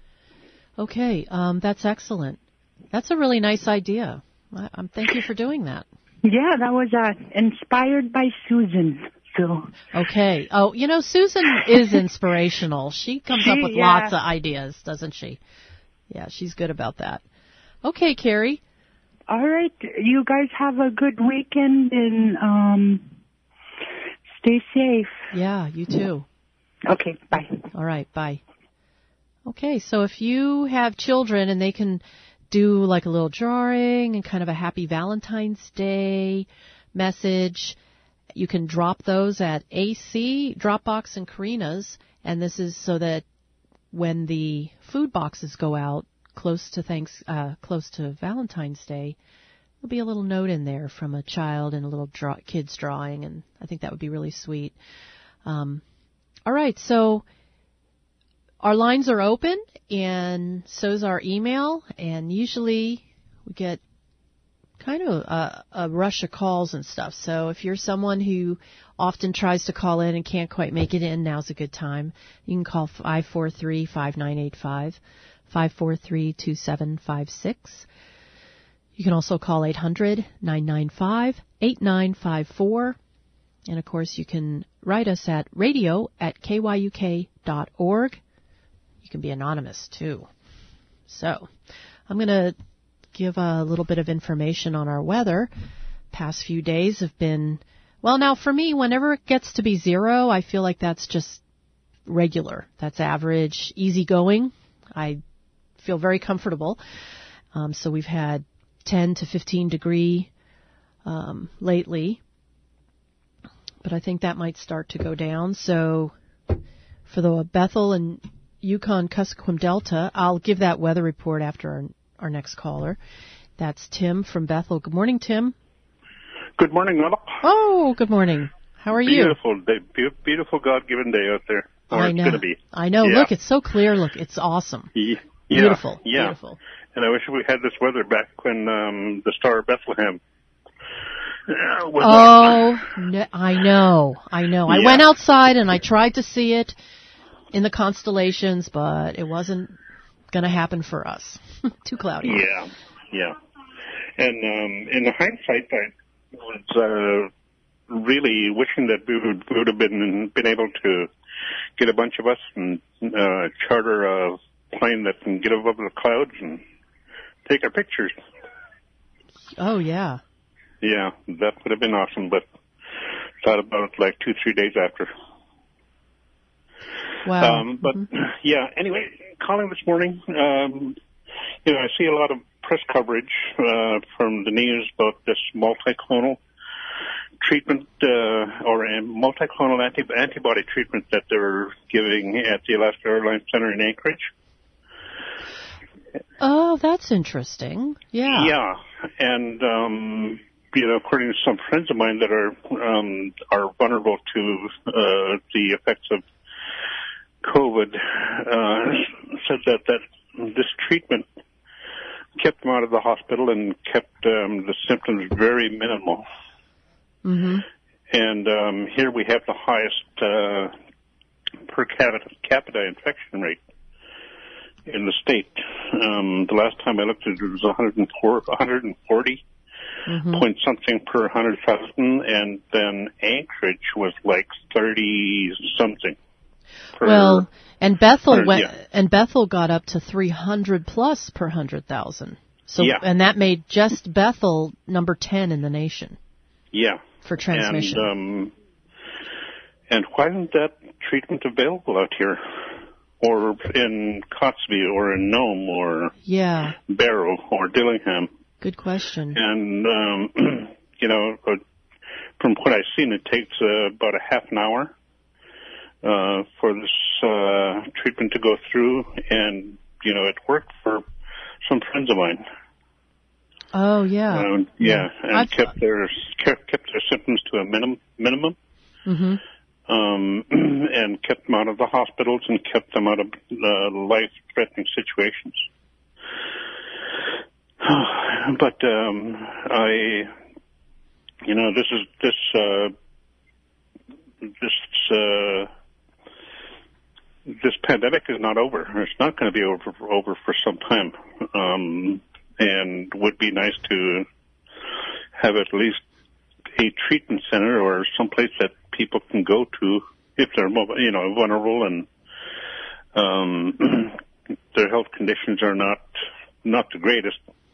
okay, um, that's excellent. That's a really nice idea. I, um, thank you for doing that. Yeah, that was uh, inspired by Susan. So, okay. Oh, you know, Susan is inspirational. She comes She- up with yeah. lots of ideas, doesn't she? Yeah, she's good about that. Okay, Carrie. All right, you guys have a good weekend and um, stay safe. Yeah, you too. Okay, bye. All right, bye. Okay, so if you have children and they can do like a little drawing and kind of a happy Valentine's Day message, you can drop those at A C, Dropbox, and Karina's. And this is so that when the food boxes go out close to thanks, uh, close to Valentine's Day, there'll be a little note in there from a child and a little draw, kid's drawing, and I think that would be really sweet. Um, all right, so our lines are open, and so's our email, and usually we get kind of a, a rush of calls and stuff. So if you're someone who often tries to call in and can't quite make it in, now's a good time. You can call five four three, five nine eight five, five four three, two seven five six. You can also call eight hundred, nine nine five, eight nine five four. And, of course, you can write us at radio at k y u k dot org. You can be anonymous, too. So I'm going to give a little bit of information on our weather. Past few days have been, well, now for me, whenever it gets to be zero, I feel like that's just regular. That's average, easygoing. I feel very comfortable. Um, so we've had ten to fifteen degree um, lately, but I think that might start to go down. So for the Bethel and Yukon Kuskokwim Delta, I'll give that weather report after our, our next caller. That's Tim from Bethel. Good morning, Tim. Good morning, Mother. Oh, good morning. How are you? Beautiful day, be- beautiful God-given day out there. Or I it's know. going to be. I know. Yeah. Look, it's so clear. Look, it's awesome. Yeah. Beautiful. Yeah. Beautiful. And I wish we had this weather back when um, the Star of Bethlehem uh, was Oh, no, I know. I know. I Yeah. went outside and I tried to see it in the constellations, but it wasn't going to happen for us. Too cloudy. Yeah, yeah. And um, in hindsight, I was uh, really wishing that we would, we would have been been able to get a bunch of us and uh, charter a plane that can get above the clouds and take our pictures. Oh, yeah. Yeah, that would have been awesome, but thought about it like two, three days after. Wow. Um, but, mm-hmm. yeah, anyway, calling this morning, um, you know, I see a lot of press coverage uh, from the news about this multiclonal treatment uh, or a multiclonal anti- antibody treatment that they're giving at the Alaska Airlines Center in Anchorage. Oh, that's interesting. Yeah. Yeah, and um, you know, according to some friends of mine that are um, are vulnerable to uh, the effects of COVID, uh, said that that this treatment kept them out of the hospital and kept um, the symptoms very minimal. Mm-hmm. And um, here we have the highest uh, per capita, capita infection rate in the state. Um, the last time I looked at it, it was one hundred four, one hundred forty mm-hmm. point something per one hundred thousand, and then Anchorage was like thirty something. Per Well, and Bethel went, yeah. and Bethel got up to three hundred plus per one hundred thousand. So, yeah. and that made just Bethel number ten in the nation. Yeah. For transmission. And, um, and why isn't that treatment available out here? Or in Cotsby, or in Nome, or yeah. Barrow, or Dillingham? Good question. And, um, you know, from what I've seen, it takes uh, about a half an hour uh, for this uh, treatment to go through, and, you know, it worked for some friends of mine. Oh, yeah. Um, yeah, yeah. and I've, kept their kept, kept their symptoms to a minimum. minimum. Mm-hmm. Um, and kept them out of the hospitals and kept them out of uh, life-threatening situations. But um, I, you know, this is this uh, this uh, this pandemic is not over. It's not going to be over over for some time, um, and would be nice to have at least a treatment center or someplace that people can go to if they're, you know, vulnerable and um, their health conditions are not not the greatest.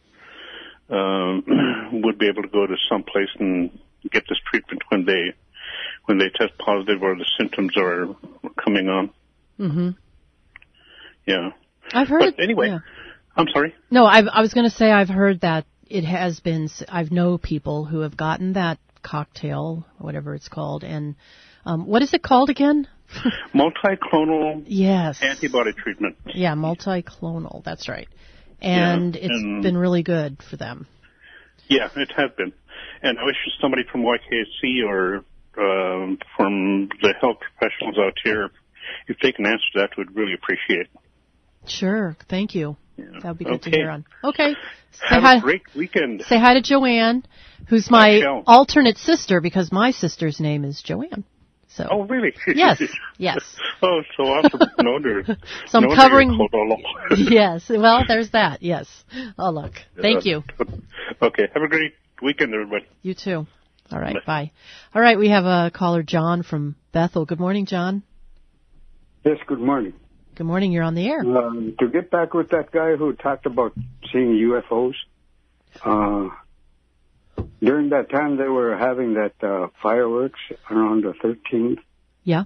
Um, would be able to go to someplace and get this treatment when they when they test positive or the symptoms are coming on. Mm-hmm. Yeah. I've heard. But it, anyway, yeah. I'm sorry. No, I've, I was going to say I've heard that it has been. I've know people who have gotten that cocktail, whatever it's called, and um, what is it called again? Multiclonal yes. antibody treatment. Yeah, multiclonal. That's right. And yeah, it's and been really good for them. Yeah, it has been. And I wish somebody from Y K C or um, from the health professionals out here, if they can answer that, would really appreciate it. Sure. Thank you. Yeah. That would be good okay. to hear on. Okay. Say Have hi. a great weekend. Say hi to Joanne, who's my alternate sister, because my sister's name is Joanne. So. Oh, really? Yes. Yes. Oh, so awesome. No, so I'm no covering. Yes. Well, there's that. Yes. Oh, look. Thank you. Okay. Have a great weekend, everybody. You too. All right. Bye. Bye. All right. We have a caller, John from Bethel. Good morning, John. Yes. Good morning. Good morning. You're on the air. Um, to get back with that guy who talked about seeing U F Os, uh, during that time they were having that uh, fireworks around the thirteenth. Yeah.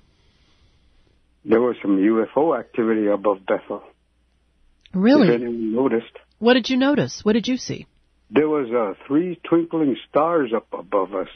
There was some U F O activity above Bethel. Really? If anyone noticed. What did you notice? What did you see? There was uh, three twinkling stars up above us.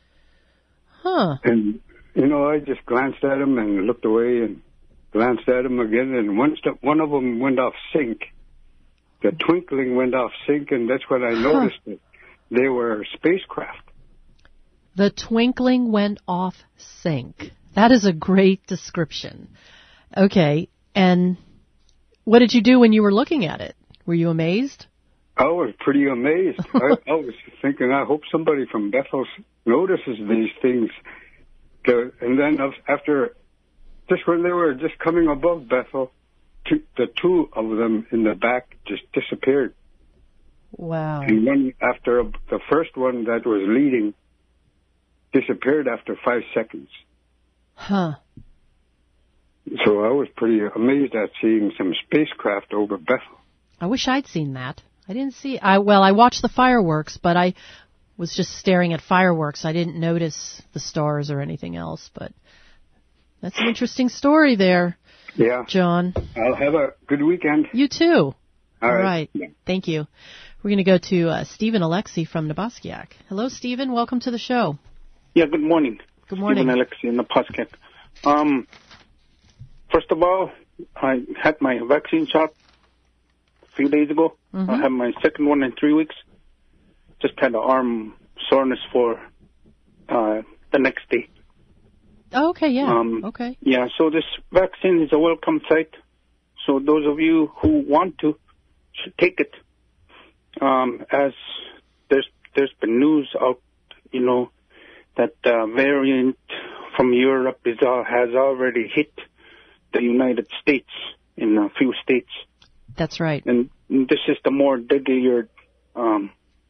Huh. And, you know, I just glanced at them and looked away and glanced at them again, and one, st- one of them went off sync. The twinkling went off sync, and that's when I noticed huh. it. They were spacecraft. The twinkling went off sync. That is a great description. Okay, and what did you do when you were looking at it? Were you amazed? I was pretty amazed. I, I was thinking, I hope somebody from Bethel notices these things. And then after, just when they were just coming above Bethel, two, the two of them in the back just disappeared. Wow. And one after the first one that was leading disappeared after five seconds. Huh. So I was pretty amazed at seeing some spacecraft over Bethel. I wish I'd seen that. I didn't see. I well, I watched the fireworks, but I was just staring at fireworks. I didn't notice the stars or anything else. But that's an interesting story there. Yeah. John. I'll have a good weekend. You too. All right. right. Yeah. Thank you. We're going to go to uh, Stephen Alexi from Nabaskiak. Hello, Stephen. Welcome to the show. Yeah, good morning. Good morning. Stephen Alexi in Nabaskiak. Um, first of all, I had my vaccine shot a few days ago. Mm-hmm. I had my second one in three weeks. Just had an arm soreness for uh, the next day. Oh, okay, yeah. Um, okay. Yeah, so this vaccine is a welcome sight. So those of you who want to should take it. Um, as there's there's been news out, you know, that uh, variant from Europe is uh, has already hit the United States in a few states. That's right. And this is the more deadlier um,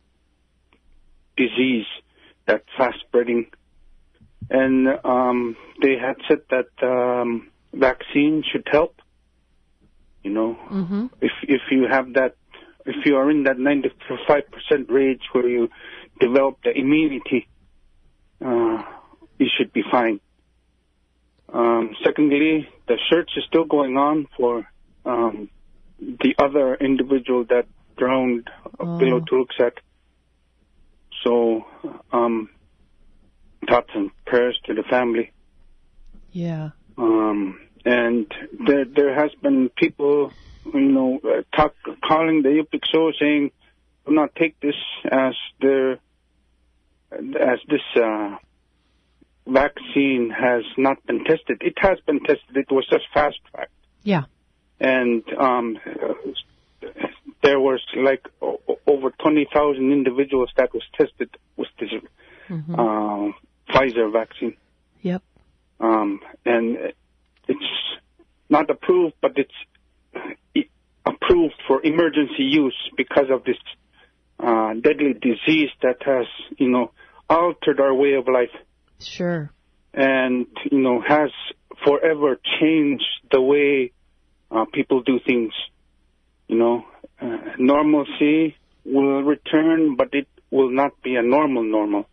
disease that's fast spreading. And um, they had said that um, vaccine should help. You know, mm-hmm. if if you have that, if you are in that ninety-five percent range where you develop the immunity, uh, you should be fine. Um, secondly, the search is still going on for um, the other individual that drowned oh. below Turuksak. So, um, thoughts and prayers to the family. Yeah. Um, and there there has been people, you know, uh, talk, calling the Yupik show saying, do not take this as the as this uh, vaccine has not been tested. It has been tested. It was just fast tracked. Yeah. And um, there was like o- over twenty thousand individuals that was tested with this mm-hmm. uh, Pfizer vaccine. Yep. Um, and it's not approved, but it's approved for emergency use because of this uh, deadly disease that has, you know, altered our way of life. Sure. And, you know, has forever changed the way uh, people do things. You know, uh, normalcy will return, but it will not be a normal normal.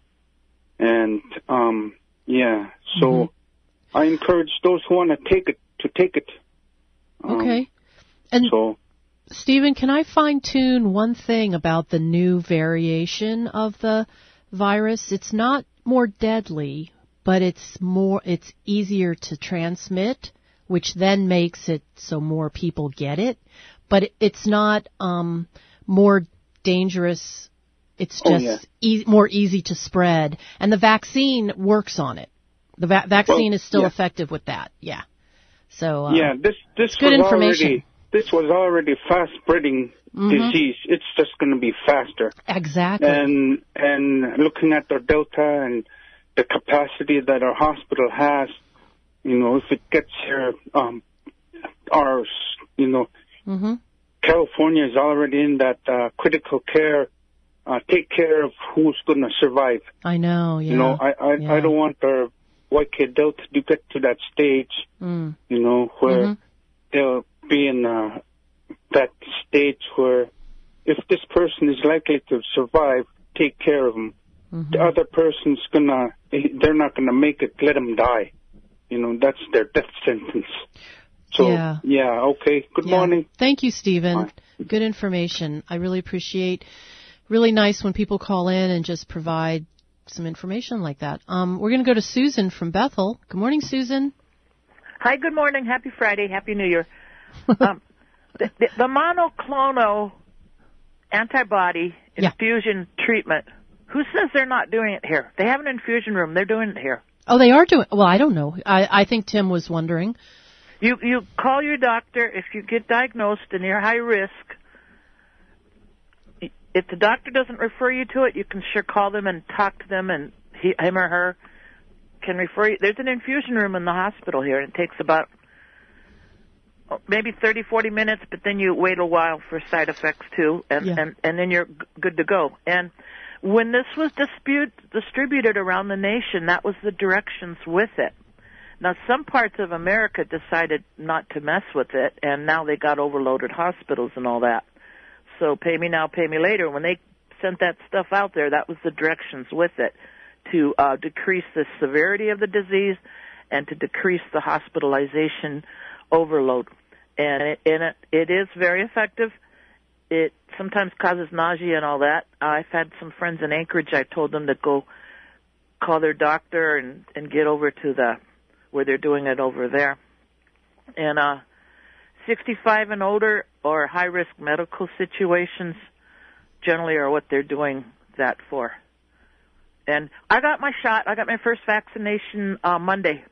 And, um, yeah, so mm-hmm. I encourage those who want to take it to take it. Um, okay. And so, Stephen, can I fine-tune one thing about the new variation of the virus? It's not more deadly, but it's more, it's easier to transmit, which then makes it so more people get it. But it's not um, more dangerous. It's just oh, yeah. e- more easy to spread. And the vaccine works on it. The va- vaccine well, is still yeah. effective with that. Yeah. So uh, yeah, this this good was information. Already, this was already fast spreading mm-hmm. disease. It's just going to be faster. Exactly. And and looking at the Delta and the capacity that our hospital has, you know, if it gets here, um, our, you know, mm-hmm. California is already in that uh, critical care. Uh, take care of who's going to survive. I know, yeah. You know, I I, yeah. I don't want our white kid Delta to get to that stage, mm. you know, where mm-hmm. they'll be in uh, that stage where if this person is likely to survive, take care of them. Mm-hmm. The other person's gonna, they're not gonna make it. Let them die. You know, that's their death sentence. So, yeah, yeah okay. Good yeah. morning. Thank you, Stephen. Good information. I really appreciate. Really nice when people call in and just provide some information like that. Um, we're going to go to Susan from Bethel. Good morning, Susan. Hi, good morning. Happy Friday. Happy New Year. um, the, the, the monoclonal antibody infusion yeah. treatment, who says they're not doing it here? They have an infusion room. They're doing it here. Oh, they are doing it? Well, I don't know. I, I think Tim was wondering. You, you call your doctor if you get diagnosed and you're high risk. If the doctor doesn't refer you to it, you can sure call them and talk to them, and he, him or her can refer you. There's an infusion room in the hospital here, and it takes about maybe thirty, forty minutes, but then you wait a while for side effects too, and Yeah. and, and then you're g- good to go. And when this was dispute, distributed around the nation, that was the directions with it. Now, some parts of America decided not to mess with it, and now they got overloaded hospitals and all that. So pay me now, pay me later. When they sent that stuff out there, that was the directions with it, to uh, decrease the severity of the disease and to decrease the hospitalization overload. And it, and it, it is very effective. It sometimes causes nausea and all that. I've had some friends in Anchorage. I told them to go call their doctor and, and get over to the where they're doing it over there. And uh, sixty-five and older or high-risk medical situations generally are what they're doing that for. And I got my shot. I got my first vaccination uh, Monday.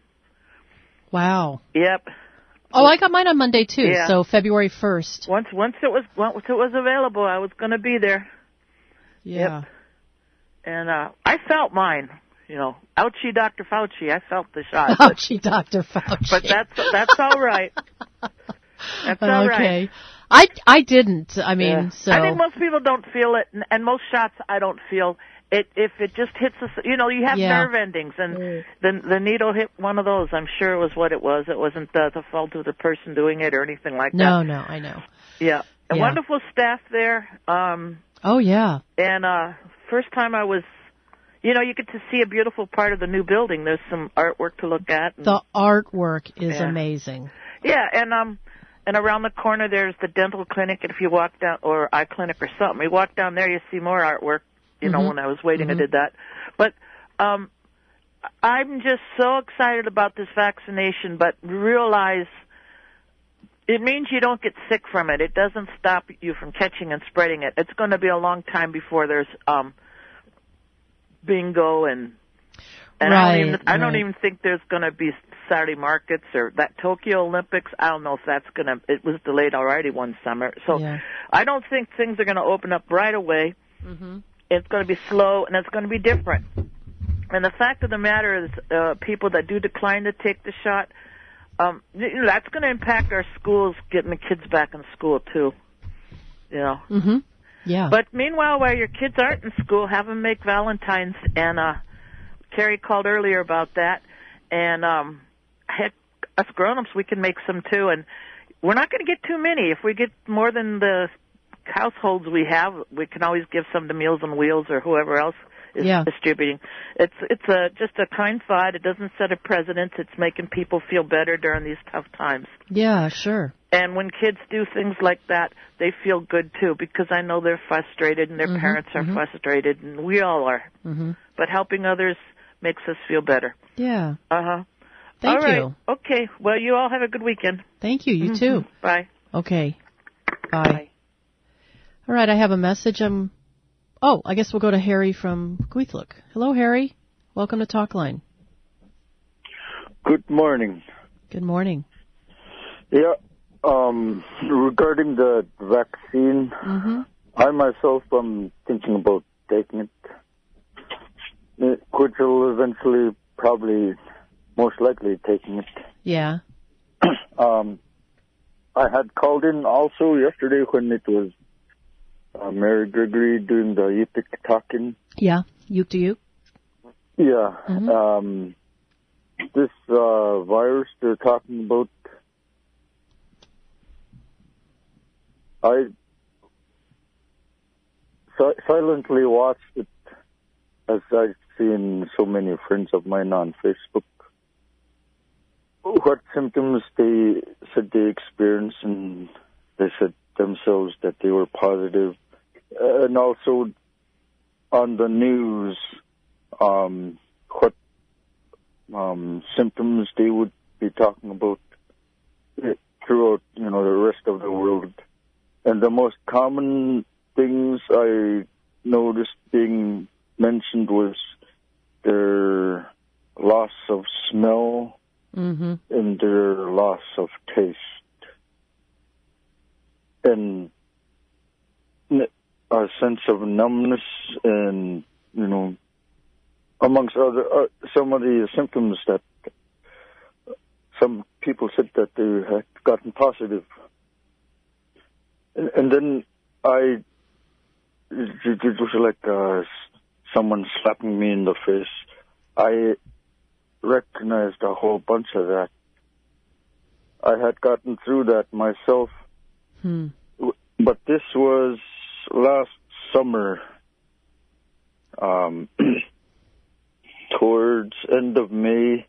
Wow. Yep. Oh, I got mine on Monday too. Yeah. So February first. Once once it was once it was available, I was going to be there. Yeah. Yep. And uh, I felt mine. You know, ouchie, Doctor Fauci. I felt the shot. but- Ouchie, Doctor Fauci. But that's that's all right. That's all right. Okay. I I didn't. I mean, Yeah. so I think most people don't feel it, and, and most shots I don't feel it. If it just hits us, you know, you have Yeah. nerve endings, and the the needle hit one of those. I'm sure it was what it was. It wasn't the, the fault of the person doing it or anything like no, that. no, I know. Yeah, a Yeah. wonderful staff there. Um, Oh yeah. and uh, first time I was, you know, you get to see a beautiful part of the new building. There's some artwork to look at. And, The artwork is Yeah. amazing. Yeah, and um, and around the corner there's the dental clinic. And if you walk down, or eye clinic or something, you walk down there, you see more artwork. You know, Mhm. when I was waiting, Mhm. I did that. But um, I'm just so excited about this vaccination. But realize it means you don't get sick from it. It doesn't stop you from catching and spreading it. It's going to be a long time before there's um, bingo and. And I don't, even, Right, I don't right. even think there's going to be Saturday markets or that Tokyo Olympics. I don't know if that's going to, it was delayed already one summer. So Yeah. I don't think things are going to open up right away. Mm-hmm. It's going to be slow and it's going to be different. And the fact of the matter is, uh, people that do decline to take the shot, um, you know, that's going to impact our schools getting the kids back in school too. You know. Mm-hmm. Yeah. But meanwhile, while your kids aren't in school, have them make Valentine's. And uh, Carrie called earlier about that. And um, heck, us grown-ups, we can make some too. And we're not going to get too many. If we get more than the households we have, we can always give some to Meals on Wheels or whoever else is Yeah. distributing. It's it's a just a kind thought. It doesn't set a precedent. It's making people feel better during these tough times. Yeah, sure. And when kids do things like that, they feel good too, because I know they're frustrated and their Mhm, parents are mhm. frustrated, and we all are. Mm-hmm. But helping others makes us feel better. Yeah. Uh huh. Thank all right. you. Okay. Well, you all have a good weekend. Thank you. You Mhm. too. Bye. Okay. Bye. All right, I have a message. Um, oh, I guess we'll go to Harry from Gweethlook. Hello, Harry. Welcome to Talkline. Good morning. Good morning. Yeah, um, regarding the vaccine, Mm-hmm. I myself am thinking about taking it, uh, which will eventually, probably, most likely taking it. Yeah. Um, I had called in also yesterday when it was uh, Mary Gregory doing the epic talking. Yeah. You to you. Yeah. Mhm. Um, this uh, virus they're talking about, I si- silently watched it as I've seen so many friends of mine on Facebook. What symptoms they said they experienced, and they said themselves that they were positive. Uh, and also on the news, um, what um, symptoms they would be talking about throughout, you know, the rest of the world. And the most common things I noticed being mentioned was their loss of smell Mm-hmm. and their loss of taste. And a sense of numbness and, you know, amongst other, uh, some of the symptoms that some people said that they had gotten positive. And, and then I, it, it was like uh, someone slapping me in the face. I recognized a whole bunch of that. I had gotten through that myself. Hmm. But this was last summer, um, towards end of May.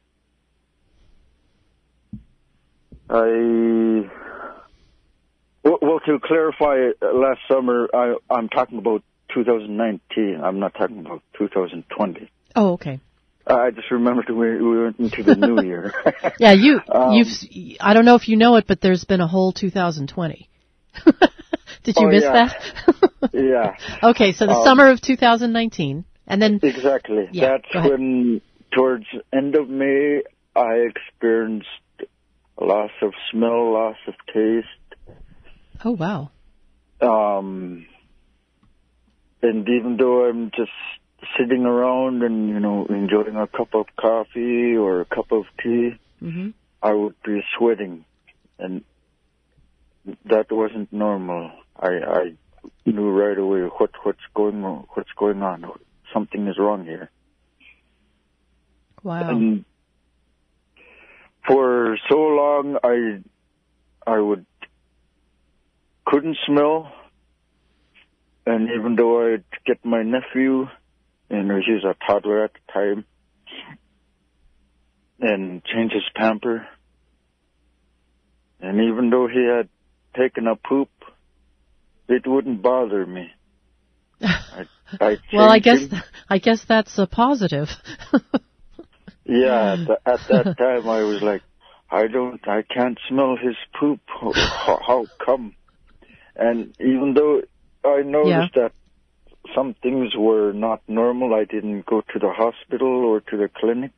I, well, well to clarify, uh, last summer, I, I'm talking about two thousand nineteen. I'm not talking about two thousand twenty. Oh, okay. I just remembered we, we went into the new year. Yeah, you, um, you've, I don't know if you know it, but there's been a whole two thousand twenty. Did you oh, miss yeah. that? Yeah. Okay, so the um, summer of two thousand nineteen, and then... Exactly. Yeah, That's when, towards end of May, I experienced loss of smell, loss of taste. Oh, wow. Um, and even though I'm just sitting around and, you know, enjoying a cup of coffee or a cup of tea, Mm-hmm. I would be sweating. And that wasn't normal. I, I knew right away what, what's going on, what's going on. Something is wrong here. Wow. And for so long, I, I would, couldn't smell. And even though I'd get my nephew, and he was a toddler at the time, and change his pamper, and even though he had taken a poop, it wouldn't bother me. I, I well, I guess him. I guess that's a positive. Yeah, at, the, at that time I was like, I don't, I can't smell his poop. How, how come? And even though I noticed yeah. that some things were not normal, I didn't go to the hospital or to the clinic.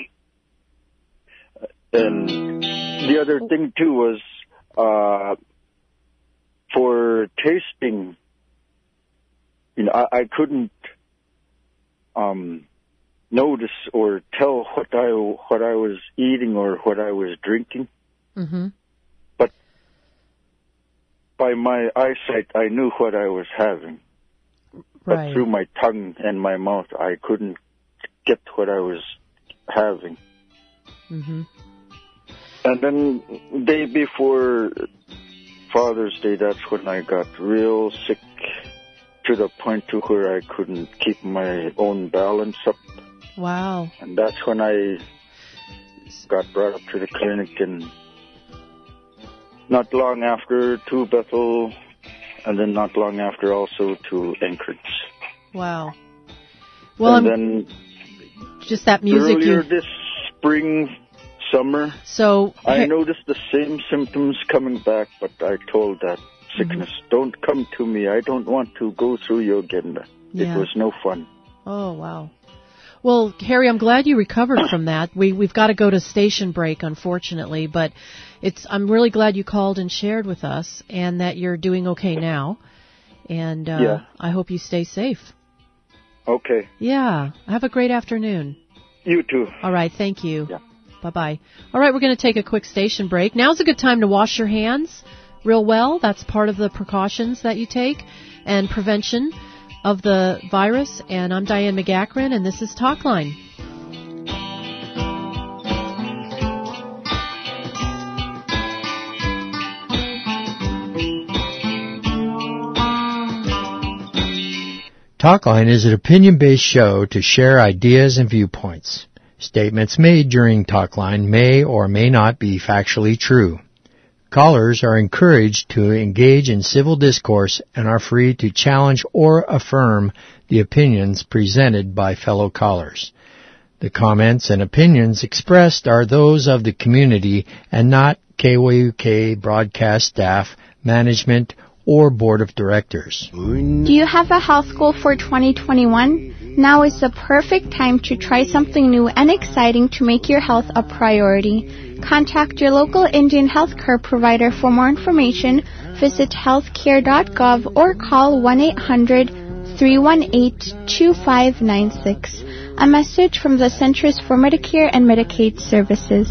And the other thing too was, uh, for tasting, you know, I, I couldn't, um, notice or tell what I, what I was eating or what I was drinking. Mm-hmm. But by my eyesight, I knew what I was having. Right. But through my tongue and my mouth, I couldn't get what I was having. Mm-hmm. And then the day before Father's Day, that's when I got real sick to the point to where I couldn't keep my own balance up. Wow. And that's when I got brought up to the clinic, and not long after to Bethel, and then not long after also to Anchorage. Wow. Well, and I'm, then just that music earlier you... this spring, summer, so I noticed the same symptoms coming back, but I told that sickness, mm-hmm. don't come to me. I don't want to go through you again. Yeah. It was no fun. Oh, wow. Well, Harry, I'm glad you recovered from that. We, we've got to go to station break, unfortunately, but it's, I'm really glad you called and shared with us and that you're doing okay now. And uh, yeah. I hope you stay safe. Okay. Yeah. Have a great afternoon. You too. All right. Thank you. Yeah. Bye-bye. All right. We're going to take a quick station break. Now's a good time to wash your hands real well. That's part of the precautions that you take and prevention of the virus. And I'm Diane McGackran, and this is Talkline. Talkline is an opinion-based show to share ideas and viewpoints. Statements made during Talkline may or may not be factually true. Callers are encouraged to engage in civil discourse and are free to challenge or affirm the opinions presented by fellow callers. The comments and opinions expressed are those of the community and not K W U K broadcast staff, management, or board of directors. Do you have a health goal for twenty twenty-one? Now is the perfect time to try something new and exciting to make your health a priority. Contact your local Indian healthcare provider for more information. Visit healthcare dot gov or call one eight hundred three one eight, two five nine six. A message from the Centers for Medicare and Medicaid Services.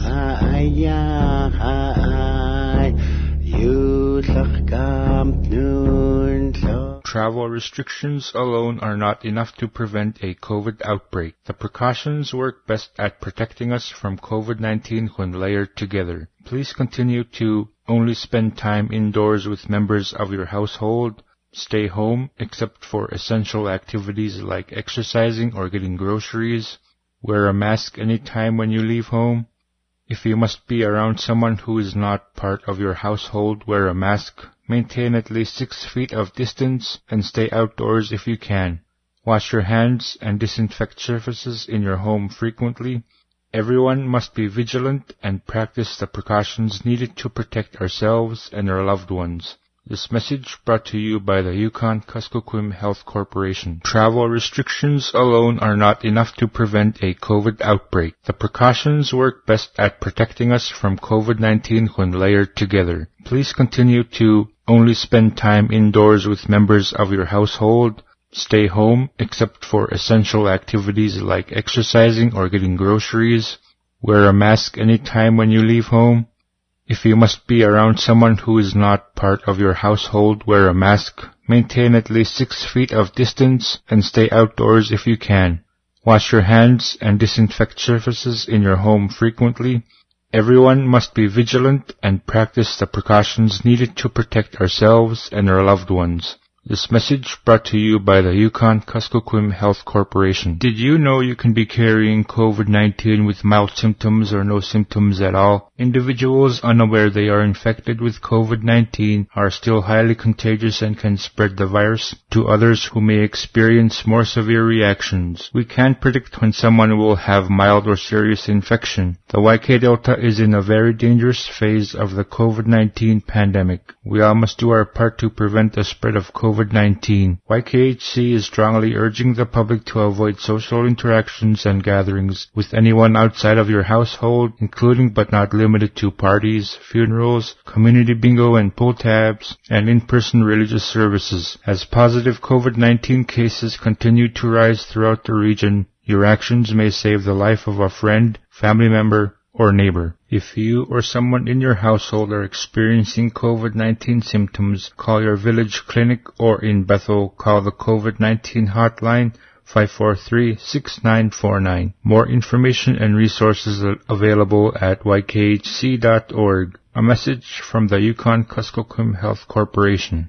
Travel restrictions alone are not enough to prevent a COVID outbreak. The precautions work best at protecting us from COVID nineteen when layered together. Please continue to only spend time indoors with members of your household. Stay home except for essential activities like exercising or getting groceries. Wear a mask anytime when you leave home. If you must be around someone who is not part of your household, wear a mask. Maintain at least six feet of distance and stay outdoors if you can. Wash your hands and disinfect surfaces in your home frequently. Everyone must be vigilant and practice the precautions needed to protect ourselves and our loved ones. This message brought to you by the Yukon-Kuskokwim Health Corporation. Travel restrictions alone are not enough to prevent a COVID outbreak. The precautions work best at protecting us from COVID nineteen when layered together. Please continue to only spend time indoors with members of your household. Stay home except for essential activities like exercising or getting groceries. Wear a mask anytime when you leave home. If you must be around someone who is not part of your household, wear a mask. Maintain at least six feet of distance and stay outdoors if you can. Wash your hands and disinfect surfaces in your home frequently. Everyone must be vigilant and practice the precautions needed to protect ourselves and our loved ones. This message brought to you by the Yukon-Kuskokwim Health Corporation. Did you know you can be carrying COVID nineteen with mild symptoms or no symptoms at all? Individuals unaware they are infected with COVID nineteen are still highly contagious and can spread the virus to others who may experience more severe reactions. We can't predict when someone will have mild or serious infection. The Y K Delta is in a very dangerous phase of the COVID nineteen pandemic. We all must do our part to prevent the spread of COVID nineteen. Y K H C is strongly urging the public to avoid social interactions and gatherings with anyone outside of your household, including but not limited to parties, funerals, community bingo and pull tabs, and in-person religious services. As positive COVID nineteen cases continue to rise throughout the region, your actions may save the life of a friend, family member, or neighbor. If you or someone in your household are experiencing COVID nineteen symptoms, call your village clinic, or in Bethel, call the COVID nineteen hotline five four three, six nine four nine. More information and resources are available at y k h c dot org. A message from the Yukon-Kuskokwim Health Corporation.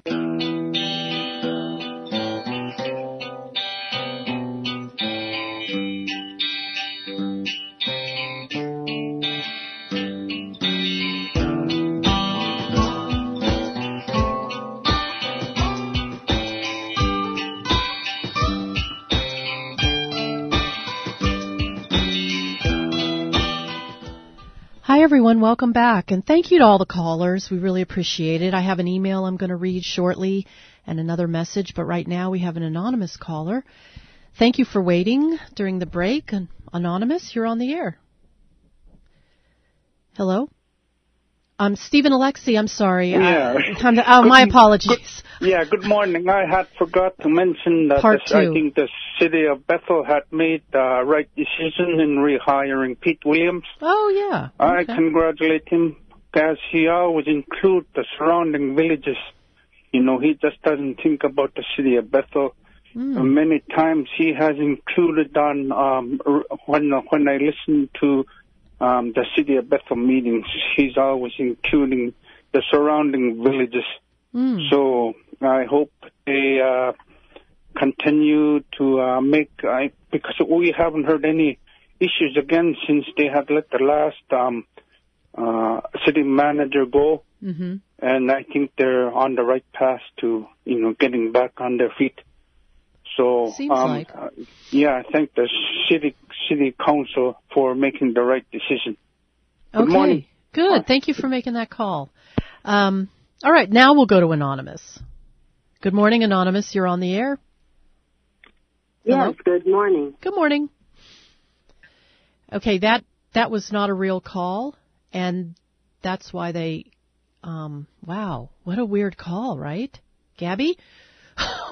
Hi, everyone. Welcome back. And thank you to all the callers. We really appreciate it. I have an email I'm going to read shortly and another message, but right now we have an anonymous caller. Thank you for waiting during the break. Anonymous, you're on the air. Hello? Um, Stephen Alexi, I'm sorry. Yeah. Uh, I'm, oh, my apologies. Good, yeah, good morning. I had forgot to mention that Part this, two. I think the city of Bethel had made the right decision in rehiring Pete Williams. Oh, yeah. I Okay. congratulate him, as he always includes the surrounding villages. You know, he just doesn't think about the city of Bethel. Mm. Uh, many times he has included on, um, r- when, when I listen to um, the city of Bethel meetings, he's always including the surrounding villages. Mm. So I hope they uh, continue to uh, make, uh, because we haven't heard any issues again since they had let the last um, uh, city manager go. Mm-hmm. And I think they're on the right path to, you know, getting back on their feet. So, Seems um, like. uh, yeah, I thank the city city council for making the right decision. Good Okay. morning. Good. Thank you for making that call. Um, all right. Now we'll go to Anonymous. Good morning, Anonymous. You're on the air. Hello? Yes, good morning. Good morning. Okay, that that was not a real call, and that's why they. Um, wow, what a weird call, right, Gabby? I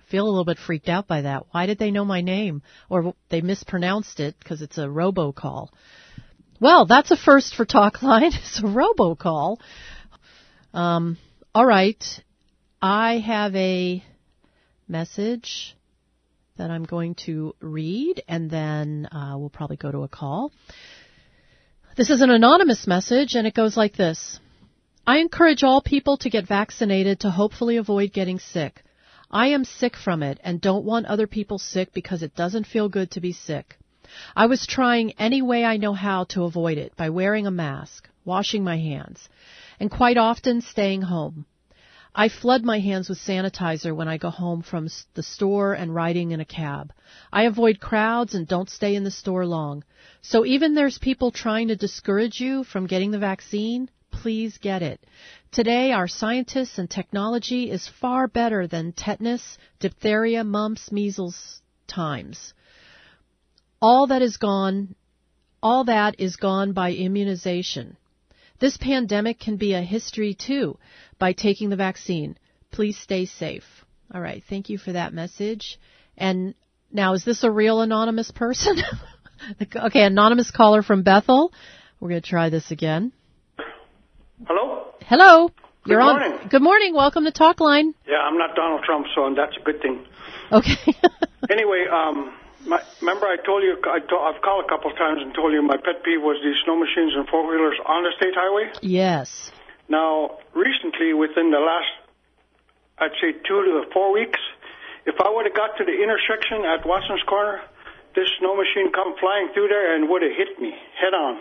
feel a little bit freaked out by that. Why did they know my name? Or they mispronounced it because it's a robocall. Well, that's a first for Talkline. It's a robocall. Um, all right. I have a message that I'm going to read, and then uh, we'll probably go to a call. This is an anonymous message, and it goes like this. I encourage all people to get vaccinated to hopefully avoid getting sick. I am sick from it and don't want other people sick because it doesn't feel good to be sick. I was trying any way I know how to avoid it by wearing a mask, washing my hands, and quite often staying home. I flood my hands with sanitizer when I go home from the store and riding in a cab. I avoid crowds and don't stay in the store long. So even there's people trying to discourage you from getting the vaccine, please get it. Today, our scientists and technology is far better than tetanus, diphtheria, mumps, measles times. All that is gone, all that is gone by immunization. This pandemic can be a history, too, by taking the vaccine. Please stay safe. All right. Thank you for that message. And now, is this a real anonymous person? Okay, anonymous caller from Bethel. We're going to try this again. Hello? Hello. Good You're morning. On. Good morning. Welcome to Talkline. Yeah, I'm not Donald Trump, so that's a good thing. Okay. Anyway, um, my, remember I told you, I to, I've called a couple of times and told you my pet peeve was these snow machines and four-wheelers on the state highway? Yes. Now, recently, within the last, I'd say two to four weeks, if I would have got to the intersection at Watson's Corner, this snow machine come flying through there and would have hit me head on.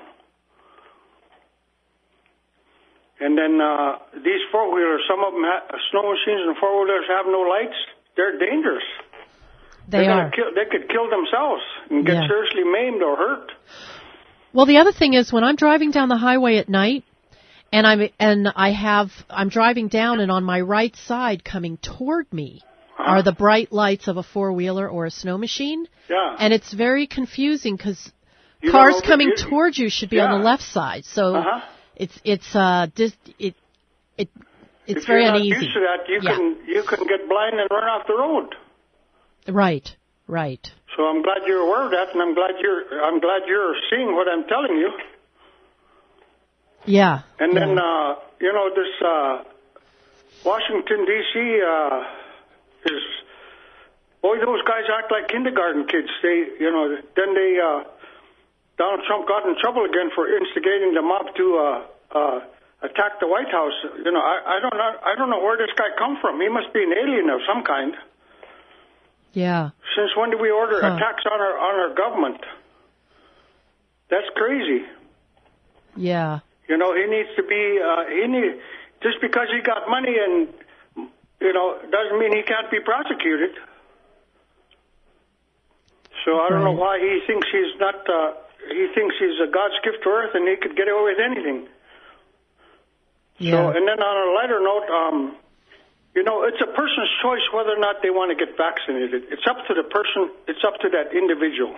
And then uh, these four-wheelers, some of them, ha- snow machines and four-wheelers have no lights. They're dangerous. They They're are. Kill, they could kill themselves and get Yeah. seriously maimed or hurt. Well, the other thing is when I'm driving down the highway at night, and I'm and I have I'm driving down, and on my right side, coming toward me, Uh-huh. are the bright lights of a four-wheeler or a snow machine. Yeah. And it's very confusing because You cars don't know- coming you- towards you should be on Yeah. the left side. So Uh-huh. it's it's uh dis- it it it's if very you're not uneasy. used to that, you Yeah. can you can get blind and run off the road. Right. Right. So I'm glad you're aware of that, and I'm glad you're I'm glad you're seeing what I'm telling you. Yeah. And yeah. then uh, you know this uh, Washington D C uh, is boy those guys act like kindergarten kids. They you know then they uh, Donald Trump got in trouble again for instigating the mob to uh, uh, attack the White House. You know I, I don't know I don't know where this guy come from. He must be an alien of some kind. Yeah. Since when did we order Huh. attacks on our on our government? That's crazy. Yeah. You know, he needs to be. Uh, he need just because he got money and you know doesn't mean he can't be prosecuted. So I don't know why he thinks he's not. Uh, he thinks he's a God's gift to earth and he could get away with anything. Yeah. So and then on a lighter note, um, you know, it's a person's choice whether or not they want to get vaccinated. It's up to the person. It's up to that individual.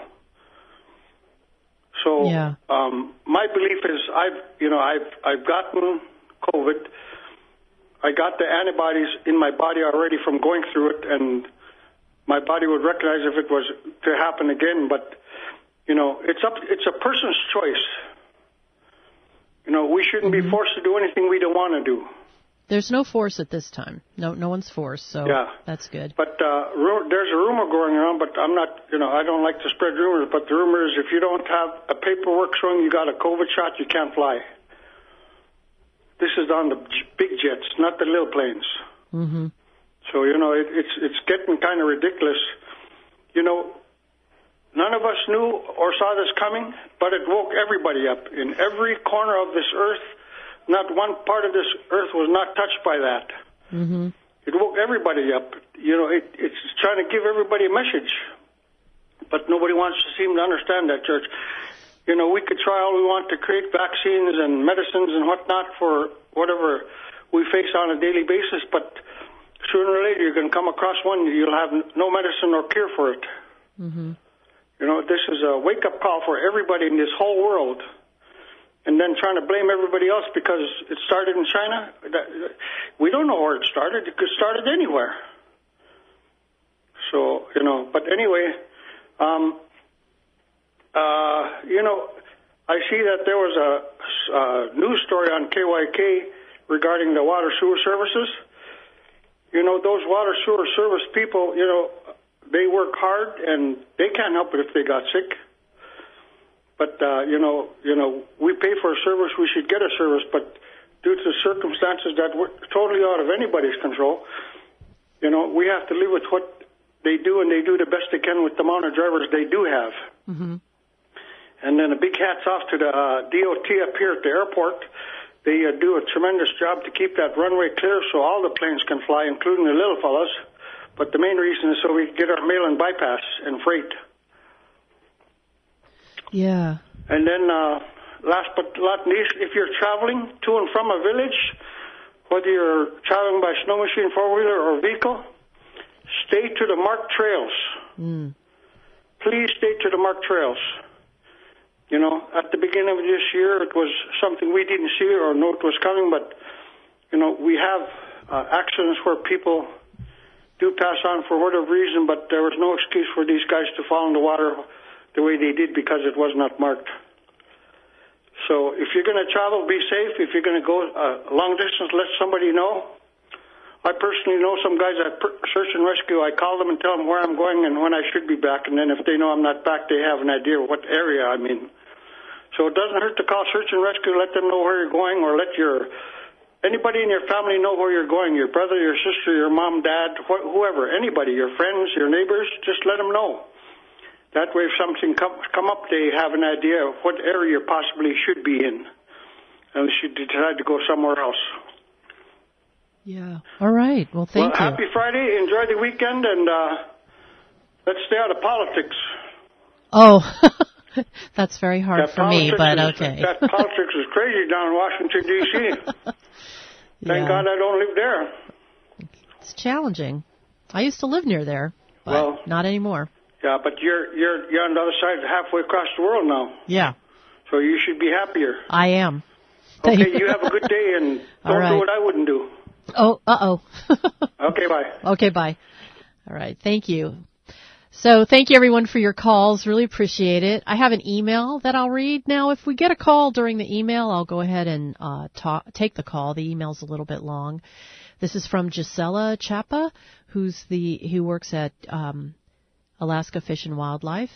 So, Yeah. um, my belief is, I've, you know, I've, I've gotten COVID. I got the antibodies in my body already from going through it, and my body would recognize if it was to happen again. But, you know, it's up. It's a person's choice. You know, we shouldn't Mm-hmm. be forced to do anything we don't want to do. There's no force at this time. No, no one's forced. So Yeah. that's good. But uh, ru- there's a rumor going around, but I'm not, you know, I don't like to spread rumors, but the rumor is if you don't have a paperwork showing you got a COVID shot, you can't fly. This is on the j- big jets, not the little planes. Mm-hmm. So, you know, it, it's it's getting kind of ridiculous. You know, none of us knew or saw this coming, but it woke everybody up. In every corner of this earth, not one part of this earth was not touched by that. Mm-hmm. It woke everybody up. You know, it, it's trying to give everybody a message. But nobody wants to seem to understand that, Church. You know, we could try all we want to create vaccines and medicines and whatnot for whatever we face on a daily basis, but sooner or later you're going to come across one, you'll have no medicine or cure for it. Mm-hmm. You know, this is a wake-up call for everybody in this whole world. And then trying to blame everybody else because it started in China. We don't know where it started. It could have started anywhere. So, you know, but anyway, um, uh, you know, I see that there was a, a news story on K Y K regarding the water sewer services. You know, those water sewer service people, you know, they work hard and they can't help it if they got sick. But, uh, you know, you know, we pay for a service, we should get a service, but due to circumstances that were totally out of anybody's control, you know, we have to live with what they do, and they do the best they can with the amount of drivers they do have. Mm-hmm. And then a big hats off to the uh, D O T up here at the airport. They uh, do a tremendous job to keep that runway clear so all the planes can fly, including the little fellas. But the main reason is so we can get our mail and bypass and freight. Yeah. And then, uh, last but not least, if you're traveling to and from a village, whether you're traveling by snow machine, four-wheeler, or vehicle, stay to the marked trails. Mm. Please stay to the marked trails. You know, at the beginning of this year, it was something we didn't see or know it was coming, but, you know, we have uh, accidents where people do pass on for whatever reason, but there was no excuse for these guys to fall in the water the way they did because it was not marked. So if you're going to travel, be safe. If you're going to go a long distance, let somebody know. I personally know some guys at Search and Rescue. I call them and tell them where I'm going and when I should be back. And then if they know I'm not back, they have an idea of what area I'm in. So it doesn't hurt to call Search and Rescue, let them know where you're going, or let your anybody in your family know where you're going, your brother, your sister, your mom, dad, wh- whoever, anybody, your friends, your neighbors, just let them know. That way if something come, come up, they have an idea of what area you possibly should be in, and should decide to go somewhere else. Yeah. All right. Well, thank well, you. Happy Friday. Enjoy the weekend, and uh, let's stay out of politics. Oh, that's very hard that for me, but is, okay. That politics is crazy down in Washington, D C Thank Yeah. God I don't live there. It's challenging. I used to live near there, but Well, not anymore. Yeah, but you're you're you're on the other side, halfway across the world now. Yeah, So you should be happier. I am. Okay, you have a good day, and All don't right. do what I wouldn't do. Oh, uh-oh. Okay, bye. Okay, bye. All right, thank you. So thank you, everyone, for your calls. Really appreciate it. I have an email that I'll read. Now, if we get a call during the email, I'll go ahead and uh, talk, take the call. The email's a little bit long. This is from Gisela Chapa, who's the who works at um, Alaska Fish and Wildlife.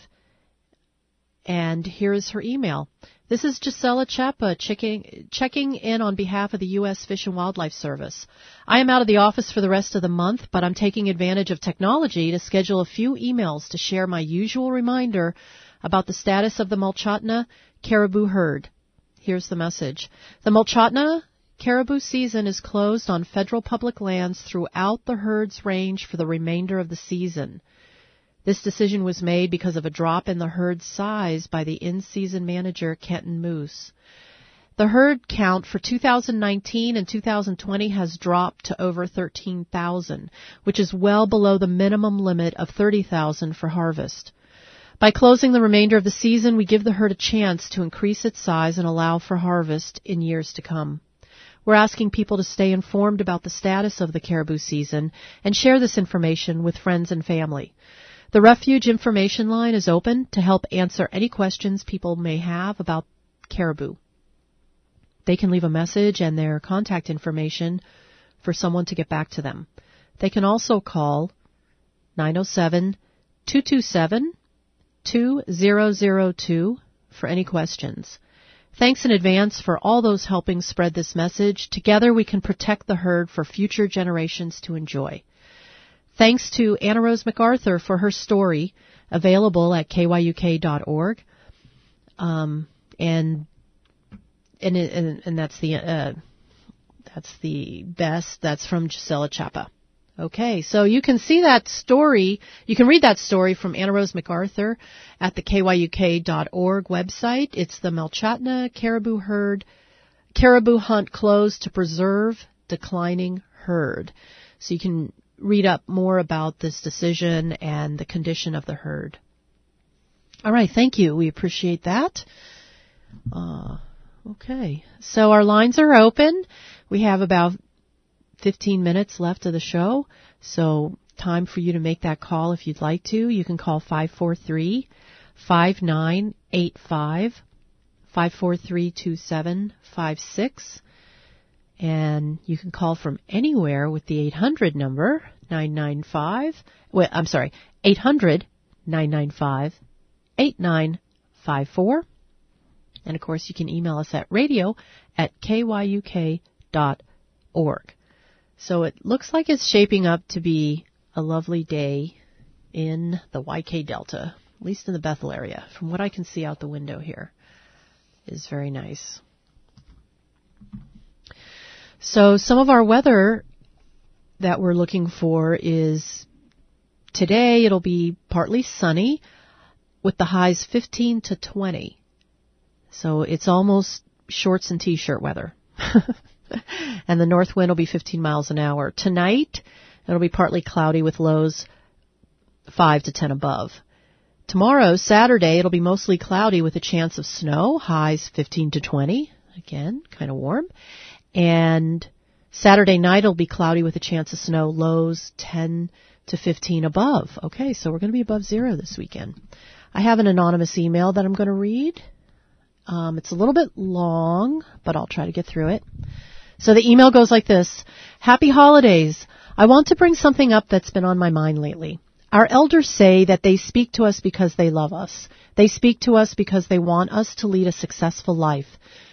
And here is her email. This is Gisela Chapa checking, checking in on behalf of the U S Fish and Wildlife Service. I am out of the office for the rest of the month, but I'm taking advantage of technology to schedule a few emails to share my usual reminder about the status of the Mulchatna caribou herd. Here's the message. The Mulchatna caribou season is closed on federal public lands throughout the herd's range for the remainder of the season. This decision was made because of a drop in the herd's size by the in-season manager, Kenton Moose. The herd count for two thousand nineteen and two thousand twenty has dropped to over thirteen thousand, which is well below the minimum limit of thirty thousand for harvest. By closing the remainder of the season, we give the herd a chance to increase its size and allow for harvest in years to come. We're asking people to stay informed about the status of the caribou season and share this information with friends and family. The Refuge Information Line is open to help answer any questions people may have about caribou. They can leave a message and their contact information for someone to get back to them. They can also call nine oh seven, two two seven, two zero zero two for any questions. Thanks in advance for all those helping spread this message. Together we can protect the herd for future generations to enjoy. Thanks to Anna Rose MacArthur for her story, available at K Y U K dot org. Um, and, and, and, and that's the, uh, that's the best. That's from Gisela Chapa. Okay, so you can see that story, you can read that story from Anna Rose MacArthur at the K Y U K dot org website. It's the Mulchatna caribou herd, caribou hunt closed to preserve declining herd. So you can read up more about this decision and the condition of the herd. All right, thank you. We appreciate that. Uh, okay, so our lines are open. We have about fifteen minutes left of the show. So time for you to make that call if you'd like to. You can call five four three, five nine eight five, five four three, two seven five six. And you can call from anywhere with the eight hundred number, nine nine five, well, I'm sorry, eight hundred, nine nine five, eight nine five four. And, of course, you can email us at radio at k y u k dot org. So it looks like it's shaping up to be a lovely day in the Y K Delta, at least in the Bethel area. From what I can see out the window here, is very nice. So some of our weather that we're looking for is today it'll be partly sunny with the highs fifteen to twenty. So it's almost shorts and t-shirt weather. And the north wind will be fifteen miles an hour. Tonight it'll be partly cloudy with lows five to ten above. Tomorrow, Saturday, it'll be mostly cloudy with a chance of snow, highs fifteen to twenty. Again, kind of warm. And Saturday night it'll be cloudy with a chance of snow, lows ten to fifteen above. Okay, so we're going to be above zero this weekend. I have an anonymous email that I'm going to read. Um, it's a little bit long, but I'll try to get through it. So the email goes like this. Happy holidays. I want to bring something up that's been on my mind lately. Our elders say that they speak to us because they love us. They speak to us because they want us to lead a successful life.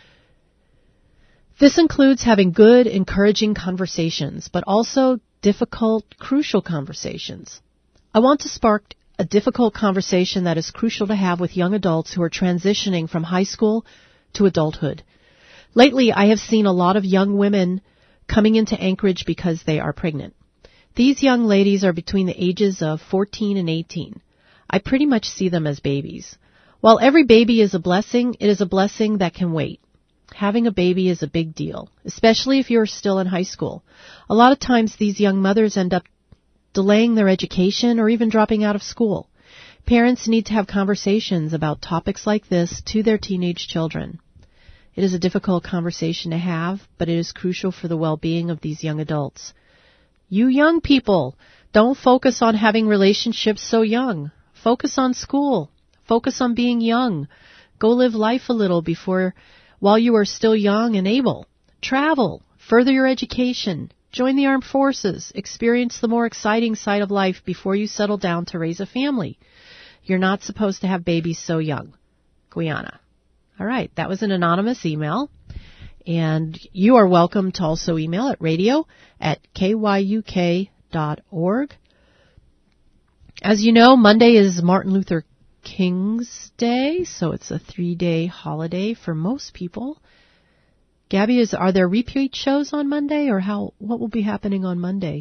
This includes having good, encouraging conversations, but also difficult, crucial conversations. I want to spark a difficult conversation that is crucial to have with young adults who are transitioning from high school to adulthood. Lately, I have seen a lot of young women coming into Anchorage because they are pregnant. These young ladies are between the ages of fourteen and eighteen. I pretty much see them as babies. While every baby is a blessing, it is a blessing that can wait. Having a baby is a big deal, especially if you're still in high school. A lot of times these young mothers end up delaying their education or even dropping out of school. Parents need to have conversations about topics like this to their teenage children. It is a difficult conversation to have, but it is crucial for the well-being of these young adults. You young people, don't focus on having relationships so young. Focus on school. Focus on being young. Go live life a little before, while you are still young and able. Travel. Further your education. Join the armed forces. Experience the more exciting side of life before you settle down to raise a family. You're not supposed to have babies so young. Guyana. All right, that was an anonymous email. And you are welcome to also email at radio at k y u k dot org. As you know, Monday is Martin Luther King's Day, so it's a three-day holiday for most people. Gabby, is are there repeat shows on Monday, or how? What will be happening on Monday?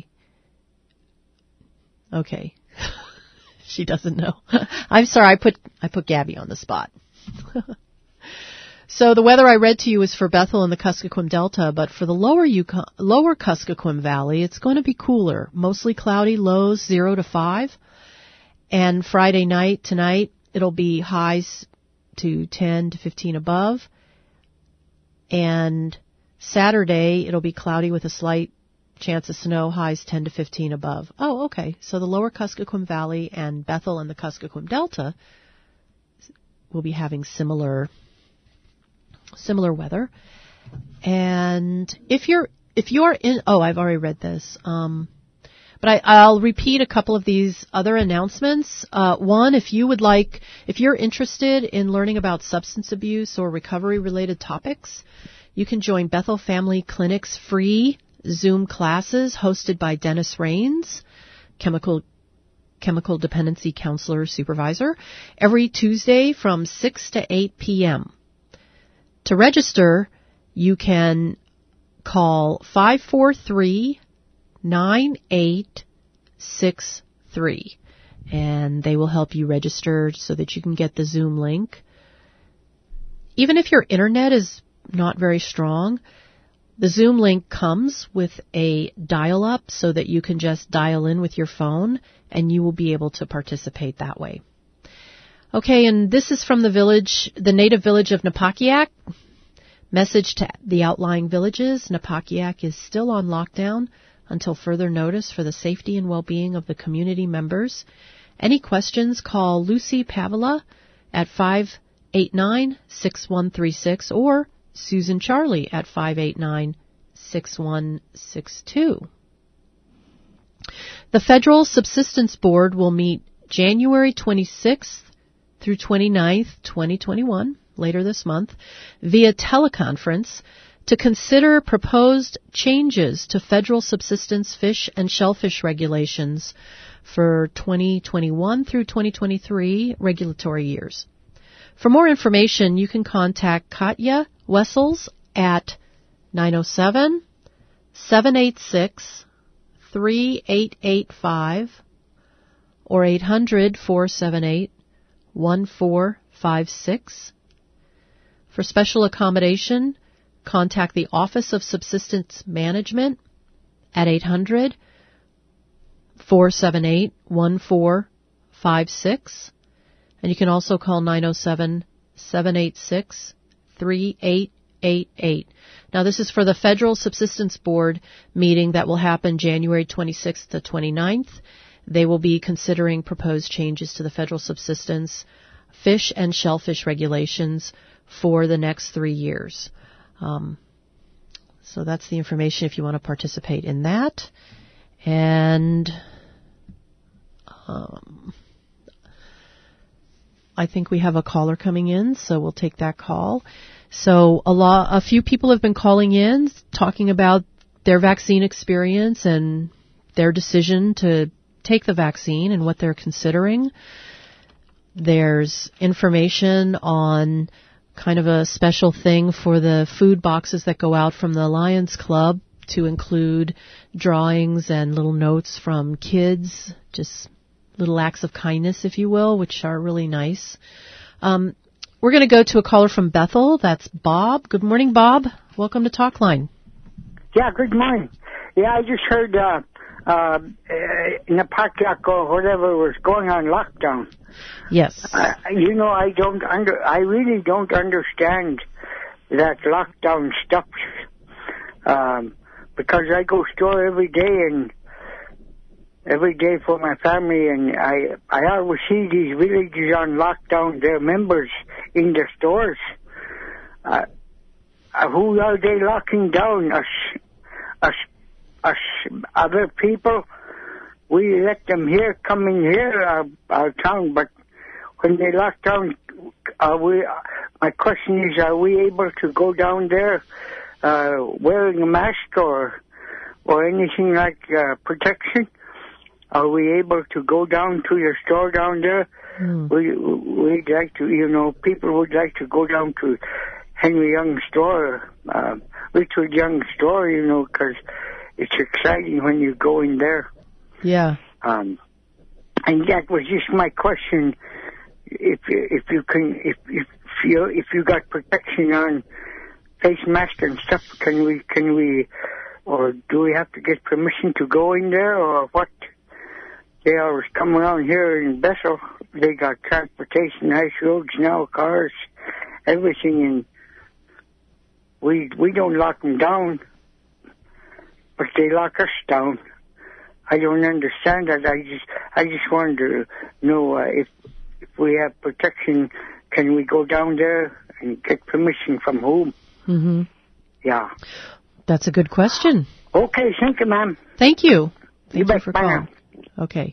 Okay, she doesn't know. I'm sorry, I put I put Gabby on the spot. So the weather I read to you is for Bethel and the Kuskokwim Delta, but for the lower Yukon, lower Kuskokwim Valley, it's going to be cooler. Mostly cloudy, lows zero to five. And Friday night, tonight, it'll be highs to ten to fifteen above. And Saturday, it'll be cloudy with a slight chance of snow, highs ten to fifteen above. Oh, okay. So the lower Kuskokwim Valley and Bethel and the Kuskokwim Delta will be having similar similar weather. And if you're if you're in oh, I've already read this. Um But I, I'll repeat a couple of these other announcements. Uh, one, if you would like, if you're interested in learning about substance abuse or recovery-related topics, you can join Bethel Family Clinic's free Zoom classes hosted by Dennis Rains, chemical chemical dependency counselor supervisor, every Tuesday from six to eight p.m. To register, you can call five four three, nine eight six three, and they will help you register so that you can get the Zoom link. Even if your internet is not very strong, the Zoom link comes with a dial-up so that you can just dial in with your phone and you will be able to participate that way. Okay, and this is from the village, the native village of Napakiak. Message to the outlying villages. Napakiak is still on lockdown. until further notice for the safety and well-being of the community members. Any questions, call Lucy Pavila at five eight nine, six one three six or Susan Charlie at five eight nine, six one six two. The Federal Subsistence Board will meet January twenty-sixth through twenty-ninth, twenty twenty-one, later this month, via teleconference to consider proposed changes to federal subsistence fish and shellfish regulations for twenty twenty-one through twenty twenty-three regulatory years. For more information, you can contact Katya Wessels at nine oh seven, seven eight six, three eight eight five or eight hundred, four seven eight, one four five six. For special accommodation, contact the Office of Subsistence Management at eight hundred, four seven eight, one four five six. And you can also call nine oh seven, seven eight six, three eight eight eight. Now, this is for the Federal Subsistence Board meeting that will happen January twenty-sixth to twenty-ninth. They will be considering proposed changes to the federal subsistence fish and shellfish regulations for the next three years. Um, so that's the information if you want to participate in that. And um, I think we have a caller coming in, so we'll take that call. So a lot, a few people have been calling in talking about their vaccine experience and their decision to take the vaccine and what they're considering. There's information on kind of a special thing for the food boxes that go out from the Lions Club to include drawings and little notes from kids, just little acts of kindness, if you will, which are really nice. Um, we're going to go to a caller from Bethel. That's Bob. Good morning, Bob. Welcome to Talkline. Yeah, good morning. Yeah, I just heard uh, uh, in the Patriarch or whatever was going on lockdown. Yes. Uh, you know, I don't under, I really don't understand that lockdown stuff. Um, because I go store every day and every day for my family, and I I always see these villages on lockdown, their members in the stores. Uh, uh, who are they locking down? Us, us, us other people? We let them here, come in here, our, our town, but when they lock down, are we, my question is, are we able to go down there uh, wearing a mask or or anything like uh, protection? Are we able to go down to your store down there? Mm. We, we'd like to, you know, people would like to go down to Henry Young's store, uh, Richard Young's store, you know, because it's exciting when you go in there. Yeah. Um, and that was just my question. If if you can, if if you if you got protection on face mask and stuff, can we can we, or do we have to get permission to go in there, or what? They always come around here in Bethel. They got transportation, nice roads now, cars, everything, and we we don't lock them down, but they lock us down. I don't understand that. I just I just wanted to know uh, if if we have protection, can we go down there and get permission from whom? Mm-hmm. Yeah. That's a good question. Okay, thank you, ma'am. Thank you. Thank you, you for calling. Okay.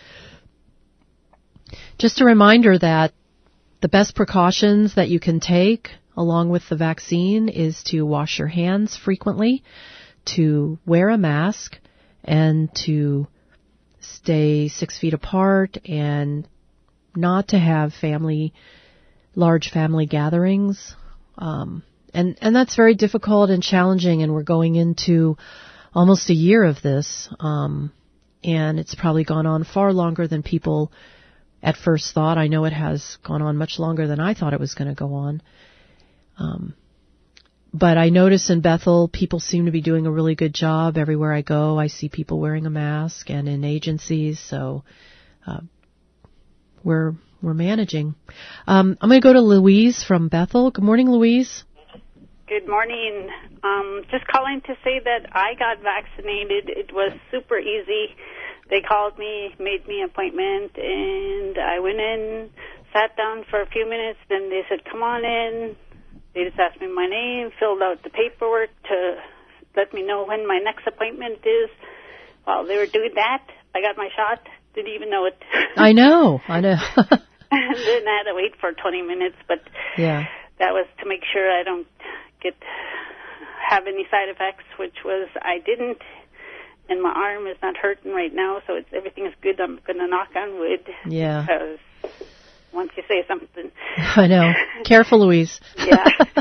Just a reminder that the best precautions that you can take along with the vaccine is to wash your hands frequently, to wear a mask, and to stay six feet apart, and not to have family, large family gatherings. Um, and, and that's very difficult and challenging, and we're going into almost a year of this, um, and it's probably gone on far longer than people at first thought. I know it has gone on much longer than I thought it was going to go on. Um, but I notice in Bethel, people seem to be doing a really good job. Everywhere I go, I see people wearing a mask, and in agencies, so uh, we're we're managing. Um, I'm going to go to Louise from Bethel. Good morning, Louise. Good morning. Um, just calling to say that I got vaccinated. It was super easy. They called me, made me an appointment, and I went in, sat down for a few minutes, then they said, come on in. They just asked me my name, filled out the paperwork to let me know when my next appointment is. While they were doing that, I got my shot. Didn't even know it. I know, I know. And then I had to wait for twenty minutes, but yeah, that was to make sure I don't get have any side effects, which was I didn't, and my arm is not hurting right now, so it's everything is good. I'm going to knock on wood. Yeah. Because once you say something, I know. Careful, Louise. Yeah.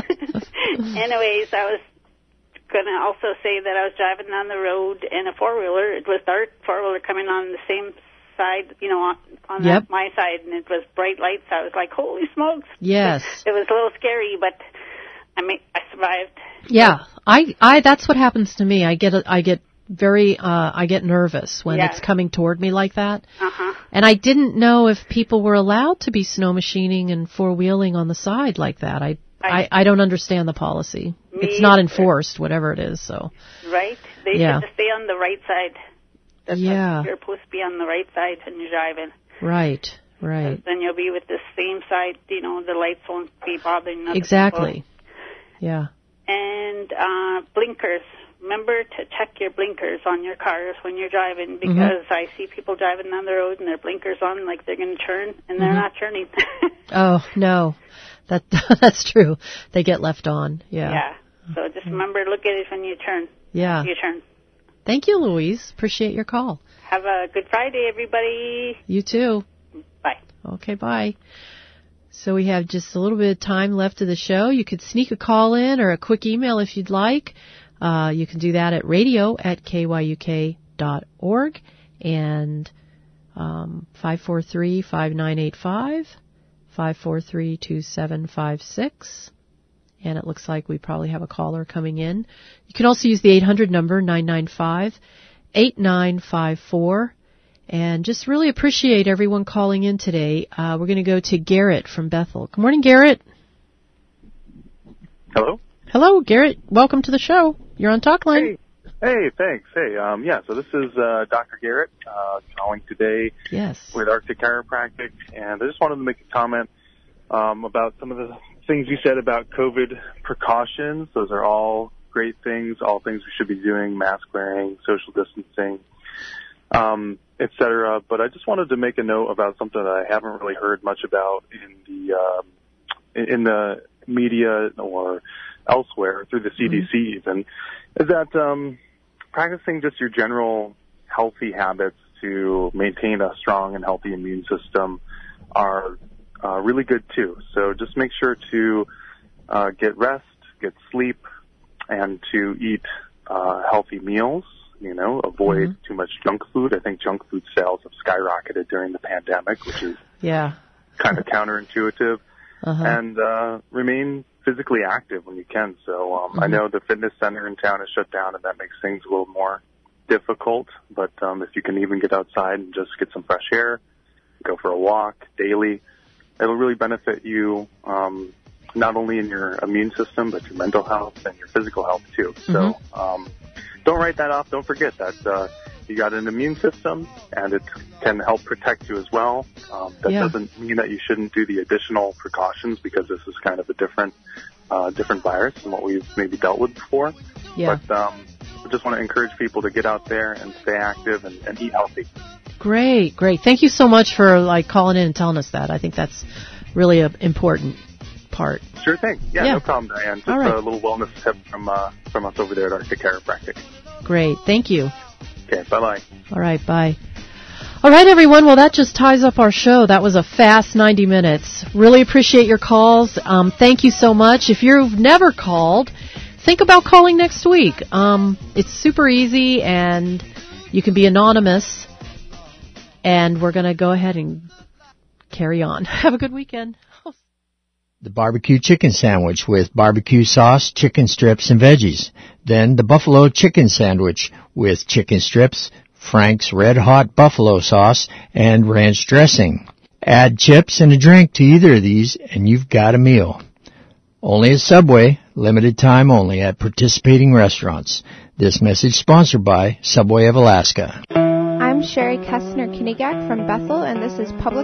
Anyways, I was going to also say that I was driving down the road in a four wheeler. It was dark four wheeler coming on the same side, you know, on, on Yep. that, my side, and it was bright lights. I was like, holy smokes. Yes. It was a little scary, but I mean, I survived. Yeah, I, I, that's what happens to me. I get, a, I get very, uh, I get nervous when Yeah. it's coming toward me like that. Uh-huh. And I didn't know if people were allowed to be snow machining and four-wheeling on the side like that. I, I, I don't understand the policy. Me It's not either. enforced, whatever it is, so. Right? They Yeah. said to stay on the right side. That's Yeah. what you're supposed to be on the right side when you're driving. Right, right. Then you'll be with the same side, you know, the lights won't be bothering other Exactly. people. Yeah. And uh, blinkers. Remember to check your blinkers on your cars when you're driving, because Mm-hmm. I see people driving down the road and their blinkers on like they're going to turn, and they're Mhm. not turning. Oh, no. That, that's true. They get left on. Yeah. Yeah. So just remember, look at it when you turn. Yeah. You turn. Thank you, Louise. Appreciate your call. Have a good Friday, everybody. You too. Bye. Okay, bye. So we have just a little bit of time left of the show. You could sneak a call in or a quick email if you'd like. Uh, you can do that at radio at k y u k dot org and um, five four three, five nine eight five, five four three, two seven five six. And it looks like we probably have a caller coming in. You can also use the eight hundred number, nine nine five, eight nine five four. And just really appreciate everyone calling in today. Uh, we're going to go to Garrett from Bethel. Good morning, Garrett. Hello? Hello, Garrett. Welcome to the show. You're on Talkline. Hey, hey, thanks. Hey, um, yeah, so this is uh, Doctor Garrett uh, calling today Yes. with Arctic Chiropractic, and I just wanted to make a comment um, about some of the things you said about COVID precautions. Those are all great things, all things we should be doing, mask wearing, social distancing, um, et cetera. But I just wanted to make a note about something that I haven't really heard much about in the um, in the media or elsewhere through the C D C Mm-hmm. even, is that um, practicing just your general healthy habits to maintain a strong and healthy immune system are uh, really good too. So just make sure to uh, get rest, get sleep, and to eat uh, healthy meals. You know, avoid Mm-hmm. too much junk food. I think junk food sales have skyrocketed during the pandemic, which is Yeah. kind of counterintuitive. Uh-huh. And uh, remain physically active when you can. So um, I Mhm. know the fitness center in town is shut down, and that makes things a little more difficult. But um, if you can even get outside and just get some fresh air, go for a walk daily, it'll really benefit you um, not only in your immune system, but your mental health and your physical health too. So um, don't write that off. Don't forget that uh, you got an immune system, and it can help protect you as well. Um, that Yeah. doesn't mean that you shouldn't do the additional precautions, because this is kind of a different, uh, different virus than what we've maybe dealt with before. Yeah. But um, I just want to encourage people to get out there and stay active and, and eat healthy. Great, great. Thank you so much for like calling in and telling us that. I think that's really an important part. Sure thing. Yeah, Yeah. no problem, Diane. Just All right. a little wellness tip from uh, from us over there at Arctic Chiropractic. Great. Thank you. Okay, bye-bye. All right, bye. All right, everyone. Well, that just ties up our show. That was a fast ninety minutes. Really appreciate your calls. Um, thank you so much. If you've never called, think about calling next week. Um, it's super easy, and you can be anonymous. And we're going to go ahead and carry on. Have a good weekend. The barbecue chicken sandwich with barbecue sauce, chicken strips, and veggies. Then the buffalo chicken sandwich with chicken strips, Frank's Red Hot Buffalo sauce, and ranch dressing. Add chips and a drink to either of these, and you've got a meal. Only at Subway. Limited time only at participating restaurants. This message sponsored by Subway of Alaska. I'm Sherry Kestner-Kinnigack from Bethel, and this is Public